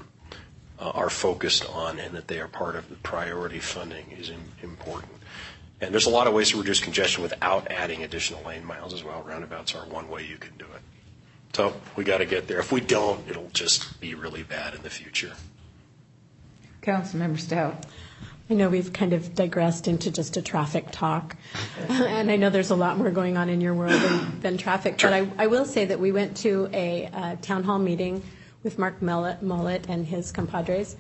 S10: are focused on and that they are part of the priority funding is important. And there's a lot of ways to reduce congestion without adding additional lane miles as well. Roundabouts are one way you can do it. So we got to get there. If we don't, it'll just be really bad in the future.
S1: Councilmember Stout.
S5: I know we've kind of digressed into just a traffic talk, and I know there's a lot more going on in your world than traffic,
S10: Sure.
S5: but I will say that we went to a town hall meeting with Mark Mullet and his compadres.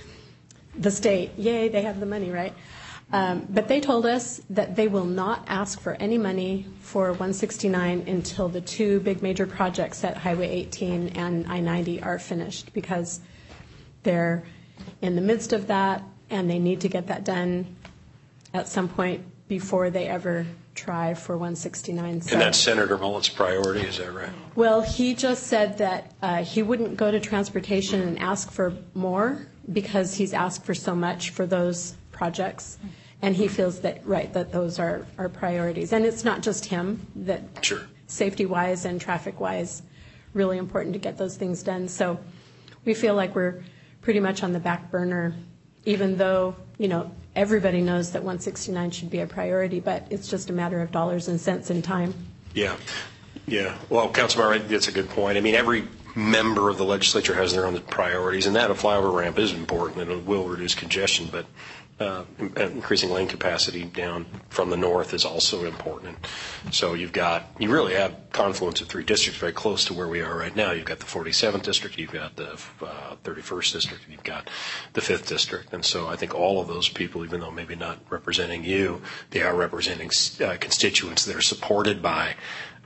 S5: The state, yay, they have the money, right? But they told us that they will not ask for any money for 169 until the 2 big major projects at Highway 18 and I-90 are finished, because they're in the midst of that and they need to get that done at some point before they ever try for 169. So,
S10: and that's Senator Mullet's priority, is that right?
S5: Well, he just said that he wouldn't go to transportation and ask for more because he's asked for so much for those projects. And he feels that those are priorities. And it's not just him, that
S10: Sure.
S5: Safety-wise and traffic-wise, really important to get those things done. So we feel like we're pretty much on the back burner, even though, everybody knows that 169 should be a priority, but it's just a matter of dollars and cents and time.
S10: Yeah. Well, Councilmember, that's a good point. I mean, every member of the legislature has their own priorities, and that a flyover ramp is important and it will reduce congestion, but increasing lane capacity down from the north is also important. So you really have confluence of 3 districts very close to where we are right now. You've got the 47th district, you've got the 31st district, and you've got the 5th district. And so I think all of those people, even though maybe not representing you, they are representing constituents that are supported by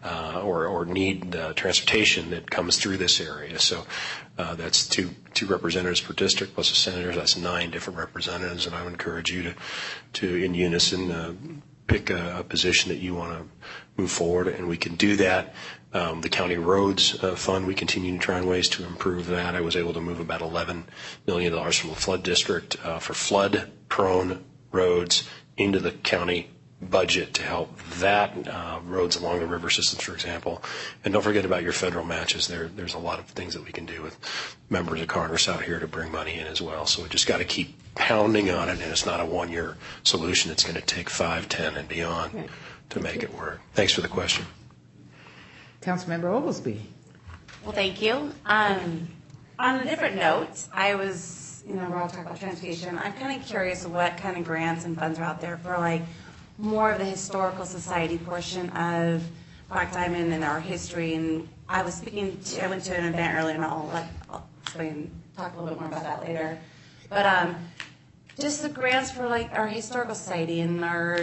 S10: or need transportation that comes through this area. So that's two representatives per district plus a senator. That's 9 different representatives, and I would encourage you to in unison pick a position that you want to move forward, and we can do that. The county roads fund, we continue to try ways to improve that. I was able to move about $11 million from the flood district for flood-prone roads into the county budget to help that roads along the river systems, for example. And don't forget about your federal matches. There's a lot of things that we can do with members of Congress out here to bring money in as well. So we just got to keep pounding on it, and it's not a one-year solution. It's going to take 5, 10, and beyond to make it work. Thanks for the question.
S1: Councilmember Oglesby.
S12: Well, thank you. On a different note, we're all talking about transportation. I'm kind of curious what kind of grants and funds are out there for more of the historical society portion of Black Diamond and our history. And I went to an event earlier, and I'll talk a little bit more about that later. But just the grants for our historical society and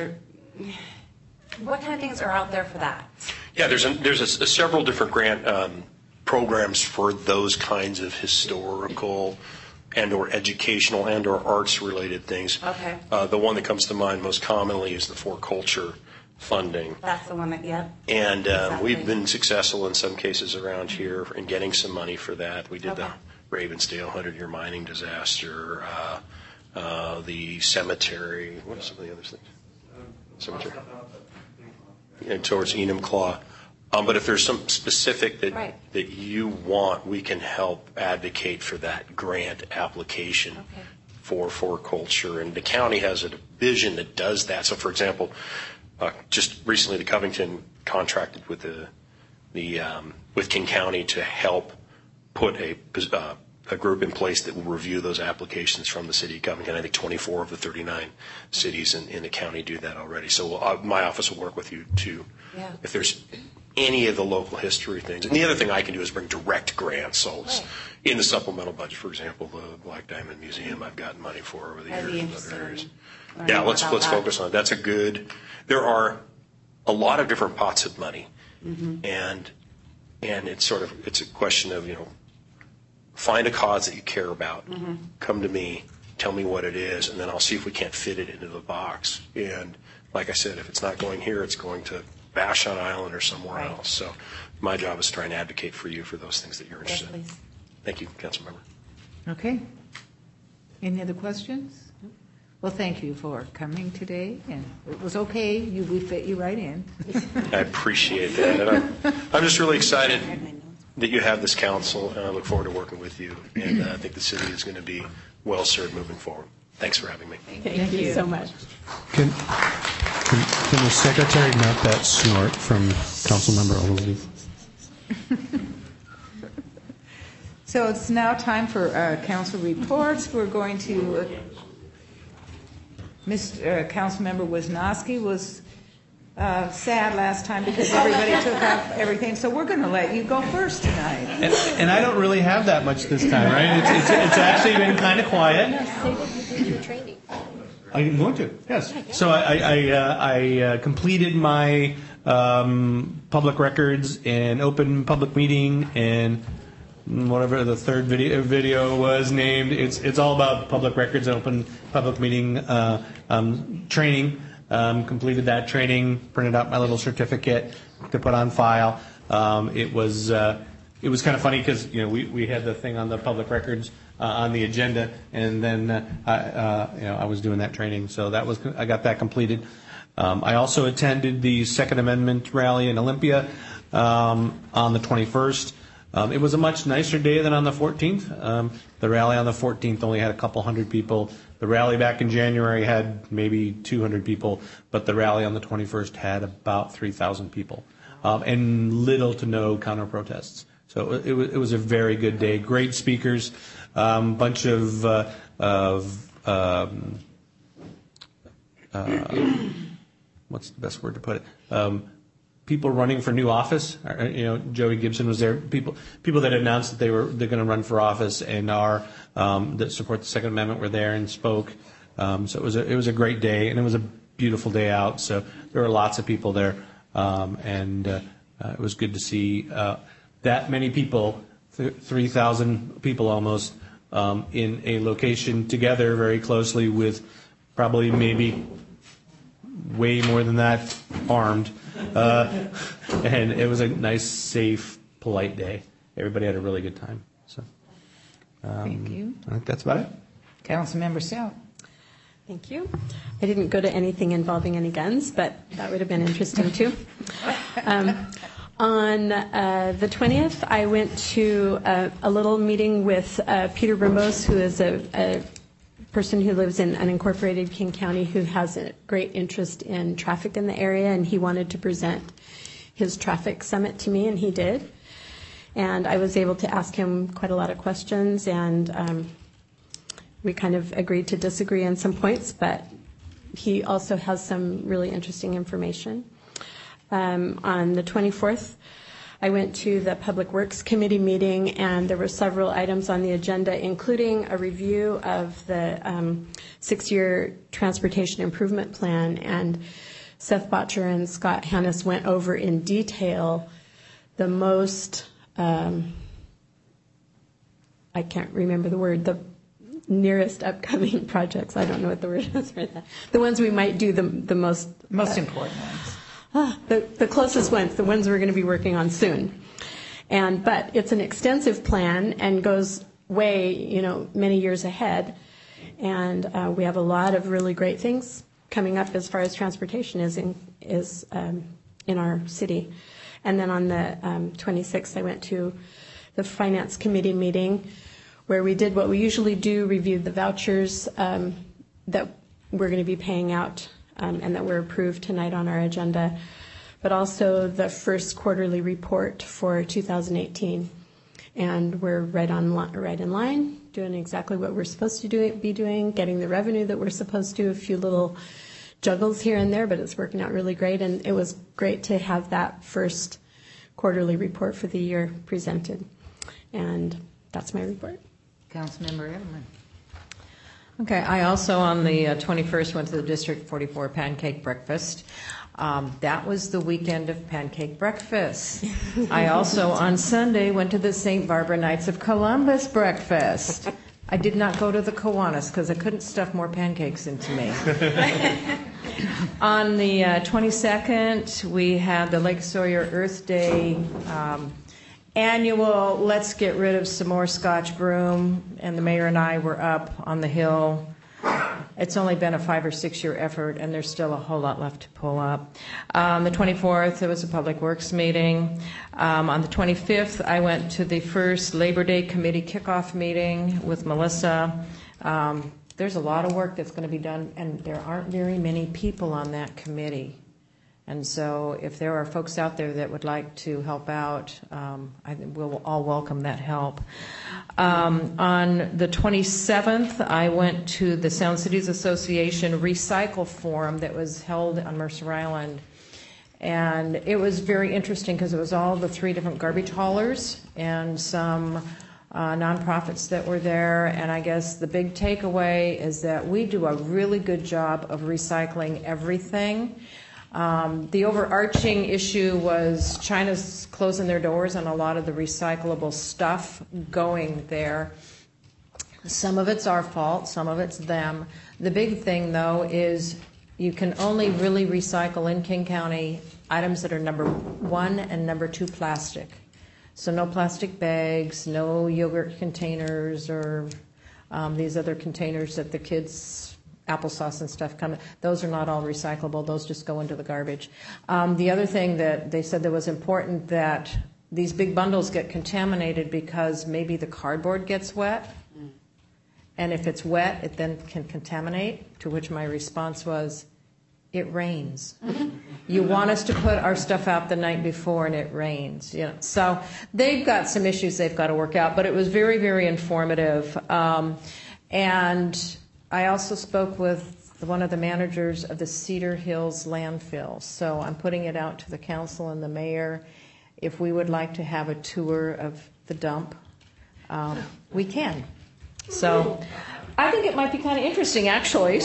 S12: what kind of things are out there for that?
S10: Yeah, there's several different grant programs for those kinds of historical and or educational and or arts related things.
S12: Okay.
S10: The one that comes to mind most commonly is the For Culture funding.
S12: That's the one that, yep.
S10: And
S12: Exactly.
S10: we've been successful in some cases around here in getting some money for that. We did the
S12: Okay.
S10: Ravensdale 100-year mining disaster, the cemetery. What are some of the other things? Cemetery. And towards Enumclaw. But if there's something specific
S12: Right.
S10: that you want, we can help advocate for that grant application for culture. And the county has a division that does that. So, for example, just recently the Covington contracted with with King County to help put a group in place that will review those applications from the city of Covington. I think 24 of the 39 cities in the county do that already. So my office will work with you too.
S12: Yeah.
S10: If there's any of the local history things. And the other thing I can do is bring direct grants. So it's in the supplemental budget, for example, the Black Diamond Museum I've gotten money for over the
S12: That'd be
S10: years in
S12: interesting.
S10: other areas.
S12: Learn
S10: Yeah,
S12: more
S10: let's
S12: about that.
S10: focus on it. That's a good. There are a lot of different pots of money, and it's it's a question of find a cause that you care about, come to me, tell me what it is, and then I'll see if we can't fit it into the box. And like I said, if it's not going here, it's going to Vashon Island or somewhere else. So my job is to try and advocate for you for those things that you're
S12: Yes,
S10: interested in.
S12: please.
S10: Thank you, Council Member.
S1: Okay. Any other questions? Well, thank you for coming today, and it was okay. We fit you right in.
S10: I appreciate that. And I'm just really excited that you have this council, and I look forward to working with you. And I think the city is going to be well served moving forward. Thanks for having me.
S5: Thank you so much.
S3: Can the secretary note that snort from Councilmember Oglesby?
S1: So it's now time for council reports. We're going to, Councilmember Wisnowski was sad last time because everybody took off everything. So we're going to let you go first tonight.
S3: And I don't really have that much this time, right? It's actually been kind of quiet. I'm going to, yes. So I completed my public records and open public meeting and whatever the third video was named. It's all about public records and open public meeting training. Completed that training, printed out my little certificate to put on file. It was kind of funny because we had the thing on the public records on the agenda, and then I was doing that training, so I got that completed. I also attended the Second Amendment rally in Olympia on the 21st. It was a much nicer day than on the 14th. The rally on the 14th only had a couple hundred people. The rally back in January had maybe 200 people, but the rally on the 21st had about 3,000 people, and little to no counter protests. So it was a very good day. Great speakers, bunch of what's the best word to put it? People running for new office. Joey Gibson was there. People that announced that they're going to run for office and that support the Second Amendment were there and spoke. So it was a great day, and it was a beautiful day out. So there were lots of people there, and it was good to see that many people, 3,000 people almost, in a location together very closely with probably maybe way more than that armed. And it was a nice, safe, polite day. Everybody had a really good time. So,
S1: Thank you.
S3: I think that's about it.
S1: Councilmember Stout.
S5: Thank you. I didn't go to anything involving any guns, but that would have been interesting too. On the 20th, I went to a little meeting with Peter Brimbos, who is a person who lives in unincorporated King County who has a great interest in traffic in the area, and he wanted to present his traffic summit to me, and he did. And I was able to ask him quite a lot of questions, and we kind of agreed to disagree on some points, but he also has some really interesting information. On the 24th, I went to the Public Works Committee meeting, and there were several items on the agenda, including a review of the 6-year transportation improvement plan. And Seth Botcher and Scott Hannes went over in detail the most, I can't remember the word, the nearest upcoming projects. I don't know what the word is for that. The ones we might do the most
S1: Most important ones.
S5: the closest ones, the ones we're going to be working on soon. But it's an extensive plan and goes way, many years ahead. And we have a lot of really great things coming up as far as transportation is in our city. And then on the 26th, I went to the Finance Committee meeting where we did what we usually do, reviewed the vouchers that we're going to be paying out and that were approved tonight on our agenda, but also the first quarterly report for 2018. And we're right in line, doing exactly what we're supposed to be doing, getting the revenue that we're supposed to, a few little juggles here and there, but it's working out really great. And it was great to have that first quarterly report for the year presented. And that's my report.
S1: Councilmember Edelman.
S4: Okay, I also on the 21st went to the District 44 pancake breakfast. That was the weekend of pancake breakfast. I also on Sunday went to the St. Barbara Knights of Columbus breakfast. I did not go to the Kiwanis because I couldn't stuff more pancakes into me. On the 22nd, we had the Lake Sawyer Earth Day annual Let's Get Rid of Some More Scotch Broom, and the mayor and I were up on the hill. It's only been a 5 or 6 year effort, and there's still a whole lot left to pull up. The 24th, there was a Public Works meeting. On the 25th, I went to the first Labor Day Committee kickoff meeting with Melissa. There's a lot of work that's going to be done, and there aren't very many people on that committee. And so if there are folks out there that would like to help out, I think we'll all welcome that help. On the 27th, I went to the Sound Cities Association Recycle Forum that was held on Mercer Island. And it was very interesting because it was all the 3 different garbage haulers and some nonprofits that were there. And I guess the big takeaway is that we do a really good job of recycling everything. The overarching issue was China's closing their doors on a lot of the recyclable stuff going there. Some of it's our fault, some of it's them. The big thing, though, is you can only really recycle in King County items that are number 1 and number 2 plastic. So no plastic bags, no yogurt containers or these other containers that the kids applesauce and stuff come. Those are not all recyclable. Those just go into the garbage. The other thing that they said that was important, that these big bundles get contaminated because maybe the cardboard gets wet. And if it's wet, it then can contaminate, to which my response was, it rains. You want us to put our stuff out the night before and it rains. So they've got some issues they've got to work out, but it was very, very informative. And I also spoke with one of the managers of the Cedar Hills landfill. So I'm putting it out to the council and the mayor. If we would like to have a tour of the dump, we can. So I think it might be kind of interesting, actually.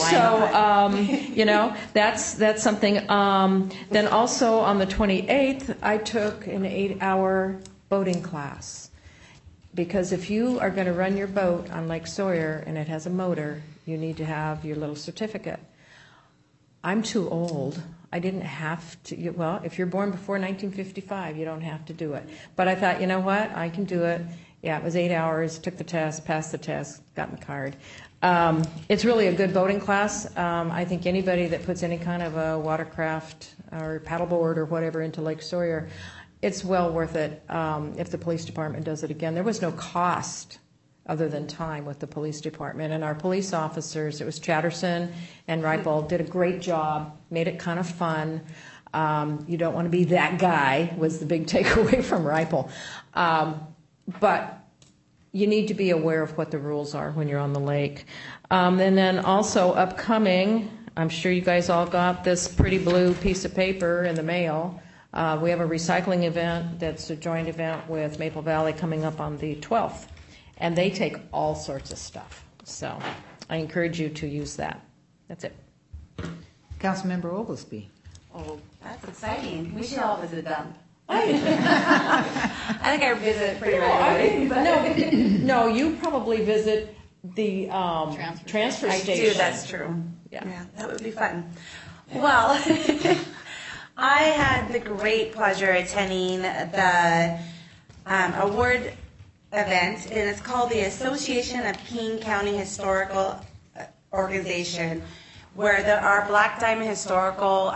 S4: So, that's something. Then also on the 28th, I took an 8-hour boating class. Because if you are going to run your boat on Lake Sawyer and it has a motor, you need to have your little certificate. I'm too old. I didn't have to. Well, if you're born before 1955, you don't have to do it. But I thought, you know what? I can do it. Yeah, it was 8 hours, took the test, passed the test, got my card. It's really a good boating class. I think anybody that puts any kind of a watercraft or paddleboard or whatever into Lake Sawyer, it's well worth it if the police department does it again. There was no cost other than time with the police department. And our police officers, it was Chatterson and Ripple, did a great job, made it kind of fun. You don't want to be that guy, was the big takeaway from Ripple. But you need to be aware of what the rules are when you're on the lake. And then also upcoming, I'm sure you guys all got this pretty blue piece of paper in the mail. We have a recycling event that's a joint event with Maple Valley coming up on the 12th. And they take all sorts of stuff. So I encourage you to use that. That's it.
S1: Councilmember Oglesby.
S12: Oh, that's exciting. We should all visit them. I think I visit pretty regularly.
S4: No, you probably visit the transfer station.
S12: I do, that's true. Yeah, that would be fun. Well, I had the great pleasure attending the award event, and it's called the Association of King County Historical Organization, where our Black Diamond Historical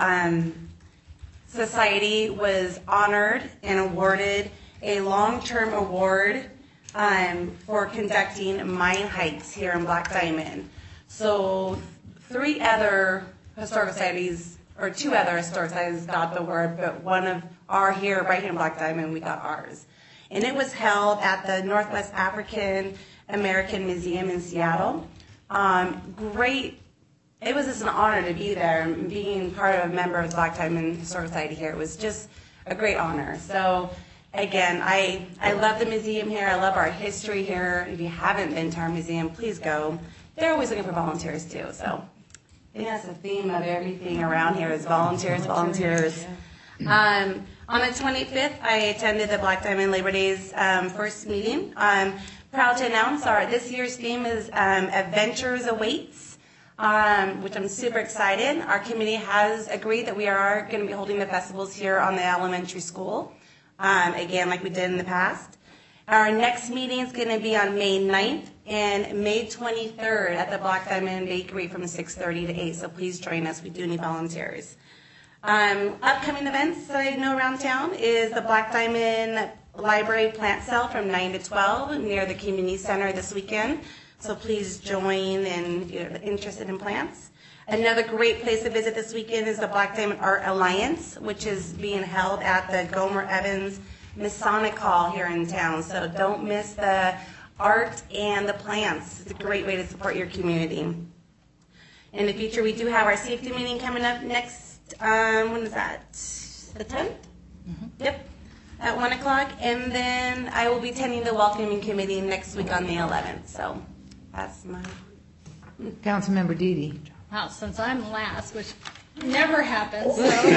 S12: Society was honored and awarded a long-term award for conducting mine hikes here in Black Diamond. So 3 other historical societies, or 2 other historical societies got the award, but one of our here, right here in Black Diamond, we got ours. And it was held at the Northwest African American Museum in Seattle. Great. It was just an honor to be there, and being part of a member of the Black Diamond Historical Society here. It was just a great honor. So again, I love the museum here. I love our history here. If you haven't been to our museum, please go. They're always looking for volunteers too. So I think that's the theme of everything around here is volunteers, volunteers. On the 25th, I attended the Black Diamond Labor Day's first meeting. I'm proud to announce this year's theme is Adventures Awaits, which I'm super excited. Our committee has agreed that we are going to be holding the festivals here on the elementary school, again, like we did in the past. Our next meeting is going to be on May 9th and May 23rd at the Black Diamond Bakery from 6:30 to 8, so please join us. We do need volunteers. Upcoming events that I know around town is the Black Diamond Library plant sale from 9 to 12 near the community center this weekend. So please join and if you're interested in plants. Another great place to visit this weekend is the Black Diamond Art Alliance, which is being held at the Gomer Evans Masonic Hall here in town. So don't miss the art and the plants. It's a great way to support your community. In the future, we do have our safety meeting coming up next. When is that? The 10th? Mm-hmm. Yep, at 1 o'clock. And then I will be attending the welcoming committee next week on the 11th. So that's my...
S1: Councilmember Dede.
S7: Wow, since I'm last, which never happens, so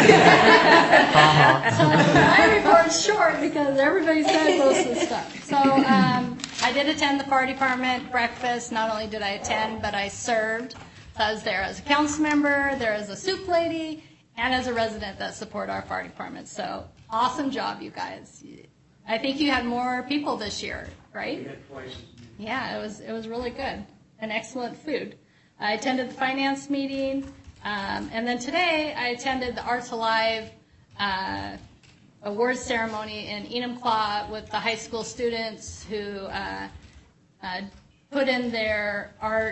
S7: my report's short because everybody said most of the stuff. So I did attend the fire department breakfast. Not only did I attend, but I served. So I was there as a council member, there as a soup lady, and as a resident that support our fire department. So awesome job, you guys. I think you had more people this year, right?
S6: We had twice.
S7: Yeah, it was really good and excellent food. I attended the finance meeting, and then today I attended the Arts Alive awards ceremony in Enumclaw with the high school students who put in their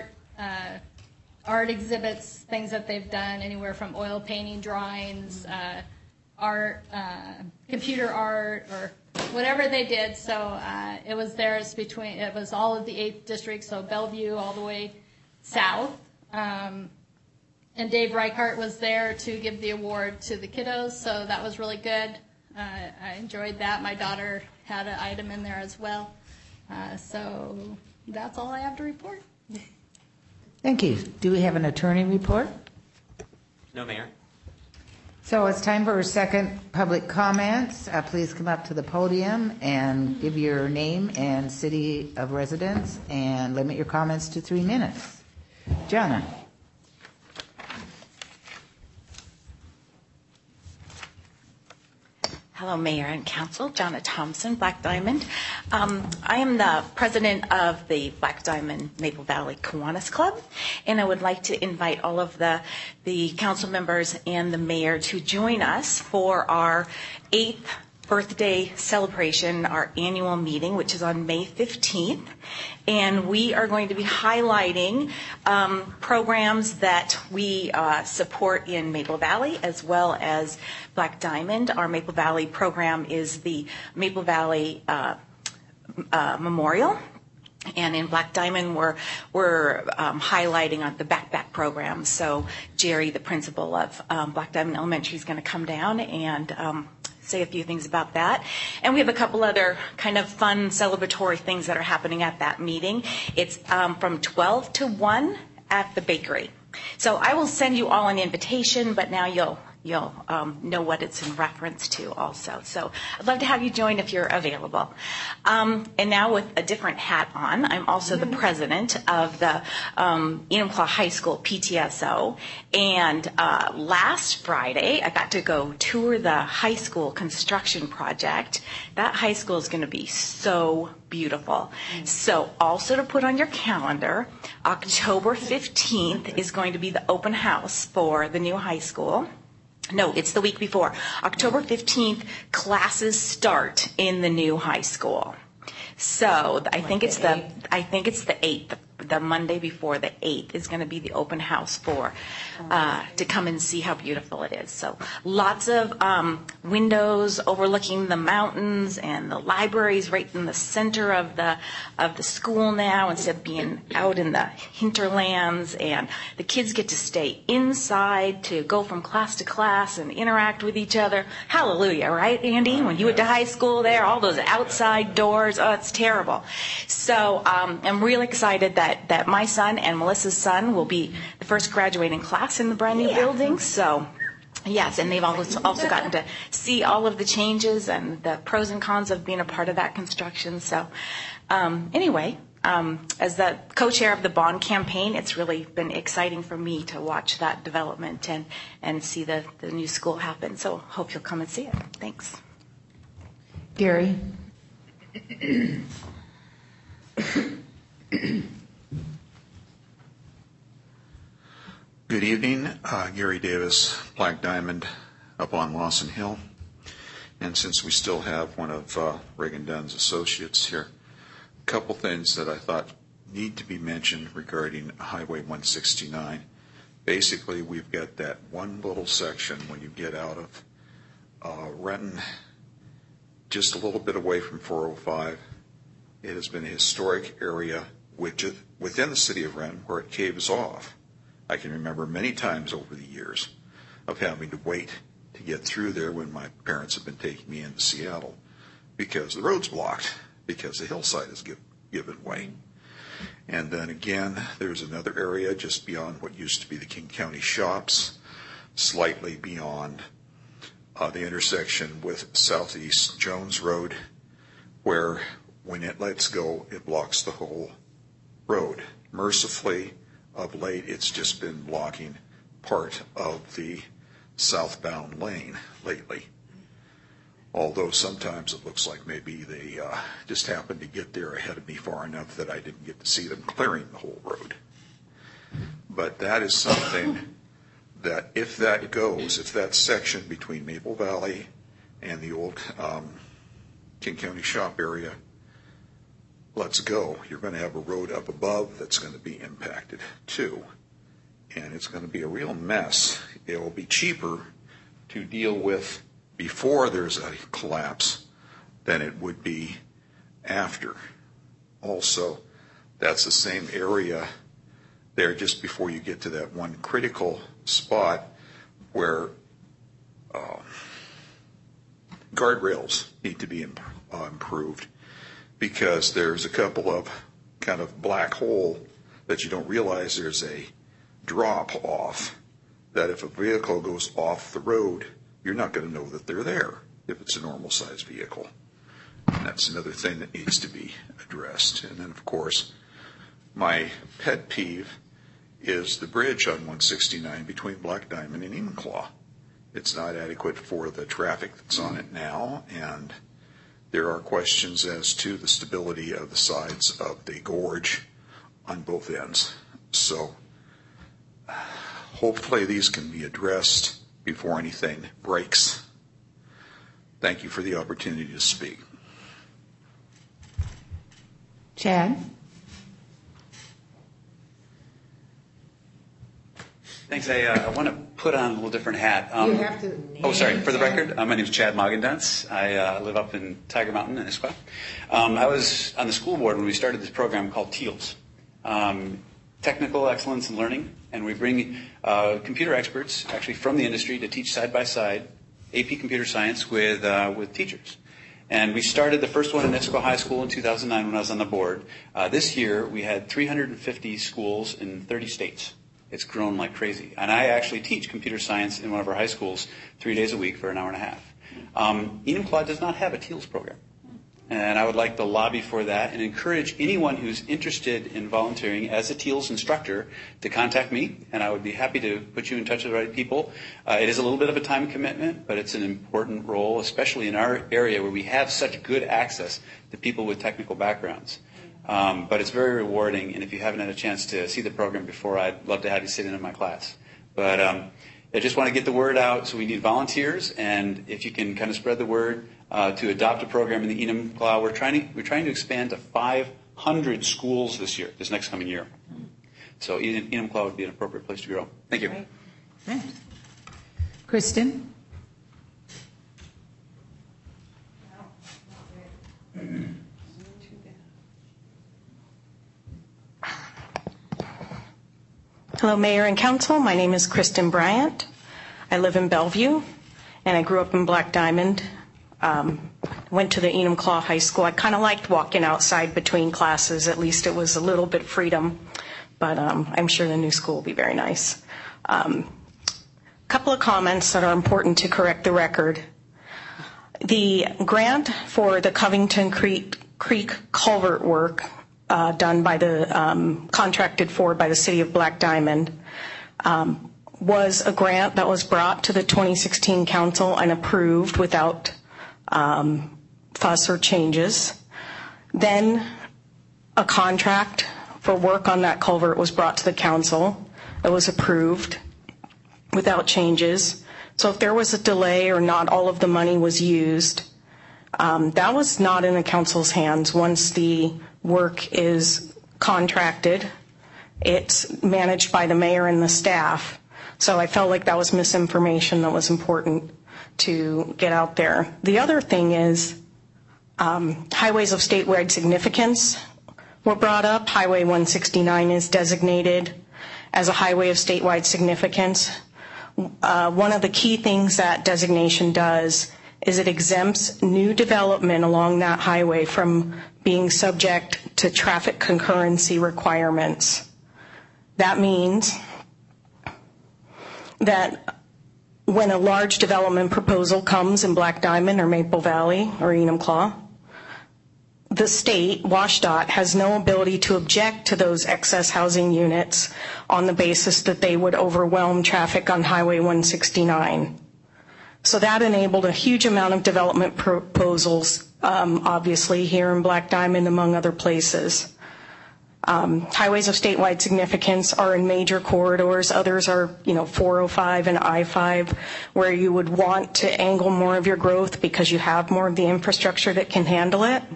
S7: art exhibits, things that they've done, anywhere from oil painting, drawings, art, computer art, or whatever they did. So it was theirs it was all of the 8th district, so Bellevue all the way south. And Dave Reichart was there to give the award to the kiddos, so that was really good. I enjoyed that. My daughter had an item in there as well. So that's all I have to report.
S1: Thank you. Do we have an attorney report?
S9: No, Mayor.
S1: So it's time for our second public comments. Please come up to the podium and give your name and city of residence and limit your comments to 3 minutes. Jana.
S13: Hello, Mayor and Council. Jana Thompson, Black Diamond. I am the president of the Black Diamond Maple Valley Kiwanis Club, and I would like to invite all of the council members and the mayor to join us for our 8th birthday celebration, our annual meeting, which is on May 15th. And we are going to be highlighting programs that we support in Maple Valley as well as Black Diamond. Our Maple Valley program is the Maple Valley Memorial. And in Black Diamond, we're highlighting on the backpack program. So Jerry, the principal of Black Diamond Elementary, is going to come down and say a few things about that. And we have a couple other kind of fun celebratory things that are happening at that meeting. It's from 12 to 1 at the bakery. So I will send you all an invitation, but now you'll you'll know what it's in reference to also. So I'd love to have you join if you're available. And now with a different hat on, I'm also the president of the Enumclaw High School PTSO. And last Friday, I got to go tour the high school construction project. That high school is going to be so beautiful. So also to put on your calendar, October 15th is going to be the open house for the new high school. No, it's the week before. October 15th, classes start in the new high school. So I think it's the 8th. The Monday before the 8th is going to be the open house for to come and see how beautiful it is. So lots of windows overlooking the mountains, and the library's right in the center of the school now instead of being out in the hinterlands. And the kids get to stay inside to go from class to class and interact with each other. Hallelujah, right, Andy? When you went to high school there, all those outside doors, oh, it's terrible. So I'm really excited that my son and Melissa's son will be the first graduating class in the brand new building. So, yes, and they've also gotten to see all of the changes and the pros and cons of being a part of that construction. So, anyway, as the co-chair of the bond campaign, it's really been exciting for me to watch that development and see the new school happen. So, hope you'll come and see it. Thanks.
S1: Gary.
S14: Good evening, Gary Davis, Black Diamond, up on Lawson Hill. And since we still have one of Reagan Dunn's associates here, a couple things that I thought need to be mentioned regarding Highway 169. Basically, we've got that one little section when you get out of Renton, just a little bit away from 405. It has been a historic area within the city of Renton where it caves off. I can remember many times over the years of having to wait to get through there when my parents have been taking me into Seattle because the road's blocked, because the hillside has given way. And then again, there's another area just beyond what used to be the King County shops, slightly beyond the intersection with Southeast Jones Road, where when it lets go, it blocks the whole road. Mercifully, of late, it's just been blocking part of the southbound lane lately. Although sometimes it looks like maybe they just happened to get there ahead of me far enough that I didn't get to see them clearing the whole road. But that is something that if that section between Maple Valley and the old King County shop area lets go, you're going to have a road up above that's going to be impacted too. And it's going to be a real mess. It will be cheaper to deal with before there's a collapse than it would be after. Also, that's the same area there just before you get to that one critical spot where guardrails need to be improved, because there's a couple of kind of black hole that you don't realize there's a drop off, that if a vehicle goes off the road, you're not going to know that they're there if it's a normal sized vehicle. And that's another thing that needs to be addressed. And then, of course, my pet peeve is the bridge on 169 between Black Diamond and Enumclaw. It's not adequate for the traffic that's on it now, and there are questions as to the stability of the sides of the gorge on both ends. So hopefully these can be addressed before anything breaks. Thank you for the opportunity to speak.
S1: Chad?
S15: Thanks. I want to put on a little different hat.
S1: You have to.
S15: Oh, sorry. For the record, my name is Chad Mogendunce. I live up in Tiger Mountain in Issaquah. I was on the school board when we started this program called TEALS, Technical Excellence in Learning, and we bring computer experts actually from the industry to teach side by side AP Computer Science with teachers. And we started the first one in Issaquah High School in 2009 when I was on the board. This year we had 350 schools in 30 states. It's grown like crazy. And I actually teach computer science in one of our high schools 3 days a week for an hour and a half. Enumclaw does not have a TEALS program. And I would like to lobby for that and encourage anyone who's interested in volunteering as a TEALS instructor to contact me, and I would be happy to put you in touch with the right people. It is a little bit of a time commitment, but it's an important role, especially in our area where we have such good access to people with technical backgrounds. But it's very rewarding, and if you haven't had a chance to see the program before, I'd love to have you sit in on my class. But I just want to get the word out, so we need volunteers, and if you can kind of spread the word to adopt a program in the Enumclaw. We're trying to expand to 500 schools this next coming year. So Enumclaw would be an appropriate place to grow. Thank you.
S1: Right. Thanks. Kristen?
S16: Hello, Mayor and Council. My name is Kristen Bryant. I live in Bellevue, and I grew up in Black Diamond. Went to the Enumclaw High School. I kind of liked walking outside between classes. At least it was a little bit of freedom. But I'm sure the new school will be very nice. Couple of comments that are important to correct the record. The grant for the Covington Creek culvert work done by the contracted for by the City of Black Diamond was a grant that was brought to the 2016 council and approved without fuss or changes. Then a contract for work on that culvert was brought to the council. It was approved without changes. So if there was a delay or not all of the money was used, that was not in the council's hands. Once the work is contracted, it's managed by the mayor and the staff. So I felt like that was misinformation that was important to get out there. The other thing is highways of statewide significance were brought up. Highway 169 is designated as a highway of statewide significance. One of the key things that designation does is it exempts new development along that highway from being subject to traffic concurrency requirements. That means that when a large development proposal comes in Black Diamond or Maple Valley or Enumclaw, the state, WashDOT, has no ability to object to those excess housing units on the basis that they would overwhelm traffic on Highway 169. So that enabled a huge amount of development proposals, obviously here in Black Diamond, among other places. Highways of statewide significance are in major corridors. Others are, 405 and I-5, where you would want to angle more of your growth because you have more of the infrastructure that can handle it.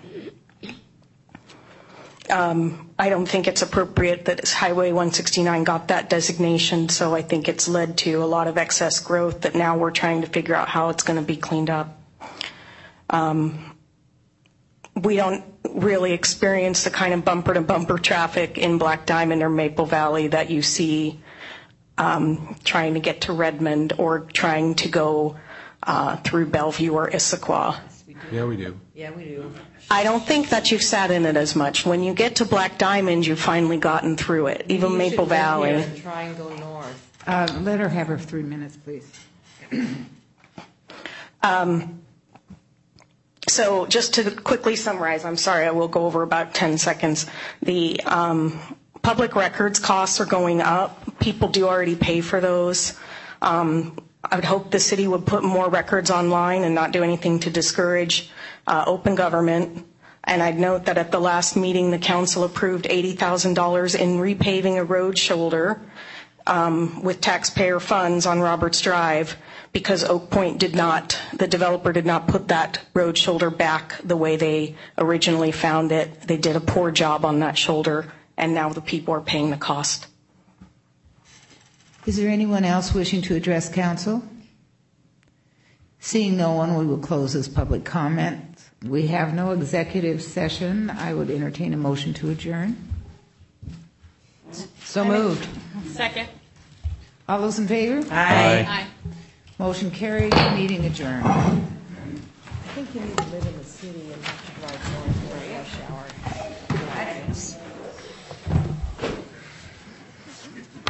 S16: I don't think it's appropriate that Highway 169 got that designation, so I think it's led to a lot of excess growth that now we're trying to figure out how it's going to be cleaned up. We don't really experience the kind of bumper-to-bumper traffic in Black Diamond or Maple Valley that you see trying to get to Redmond or trying to go through Bellevue or Issaquah.
S3: Yeah, we do.
S4: Yeah, we do.
S16: I don't think that you've sat in it as much. When you get to Black Diamond, you've finally gotten through it, even Maple Valley.
S4: And try and go north.
S1: Let her have her 3 minutes, please.
S16: So just to quickly summarize, I'm sorry, I will go over about 10 seconds. The public records costs are going up. People do already pay for those. I would hope the city would put more records online and not do anything to discourage open government. And I'd note that at the last meeting, the council approved $80,000 in repaving a road shoulder with taxpayer funds on Roberts Drive because Oak Point the developer did not put that road shoulder back the way they originally found it. They did a poor job on that shoulder, and now the people are paying the cost.
S1: Is there anyone else wishing to address council? Seeing no one, we will close this public comment. We have no executive session. I would entertain a motion to adjourn. So moved.
S7: Second.
S1: All those in favor?
S7: Aye. Aye.
S1: Motion carried. Meeting adjourned.
S4: I think you need to live in the city and drive north for a rush hour.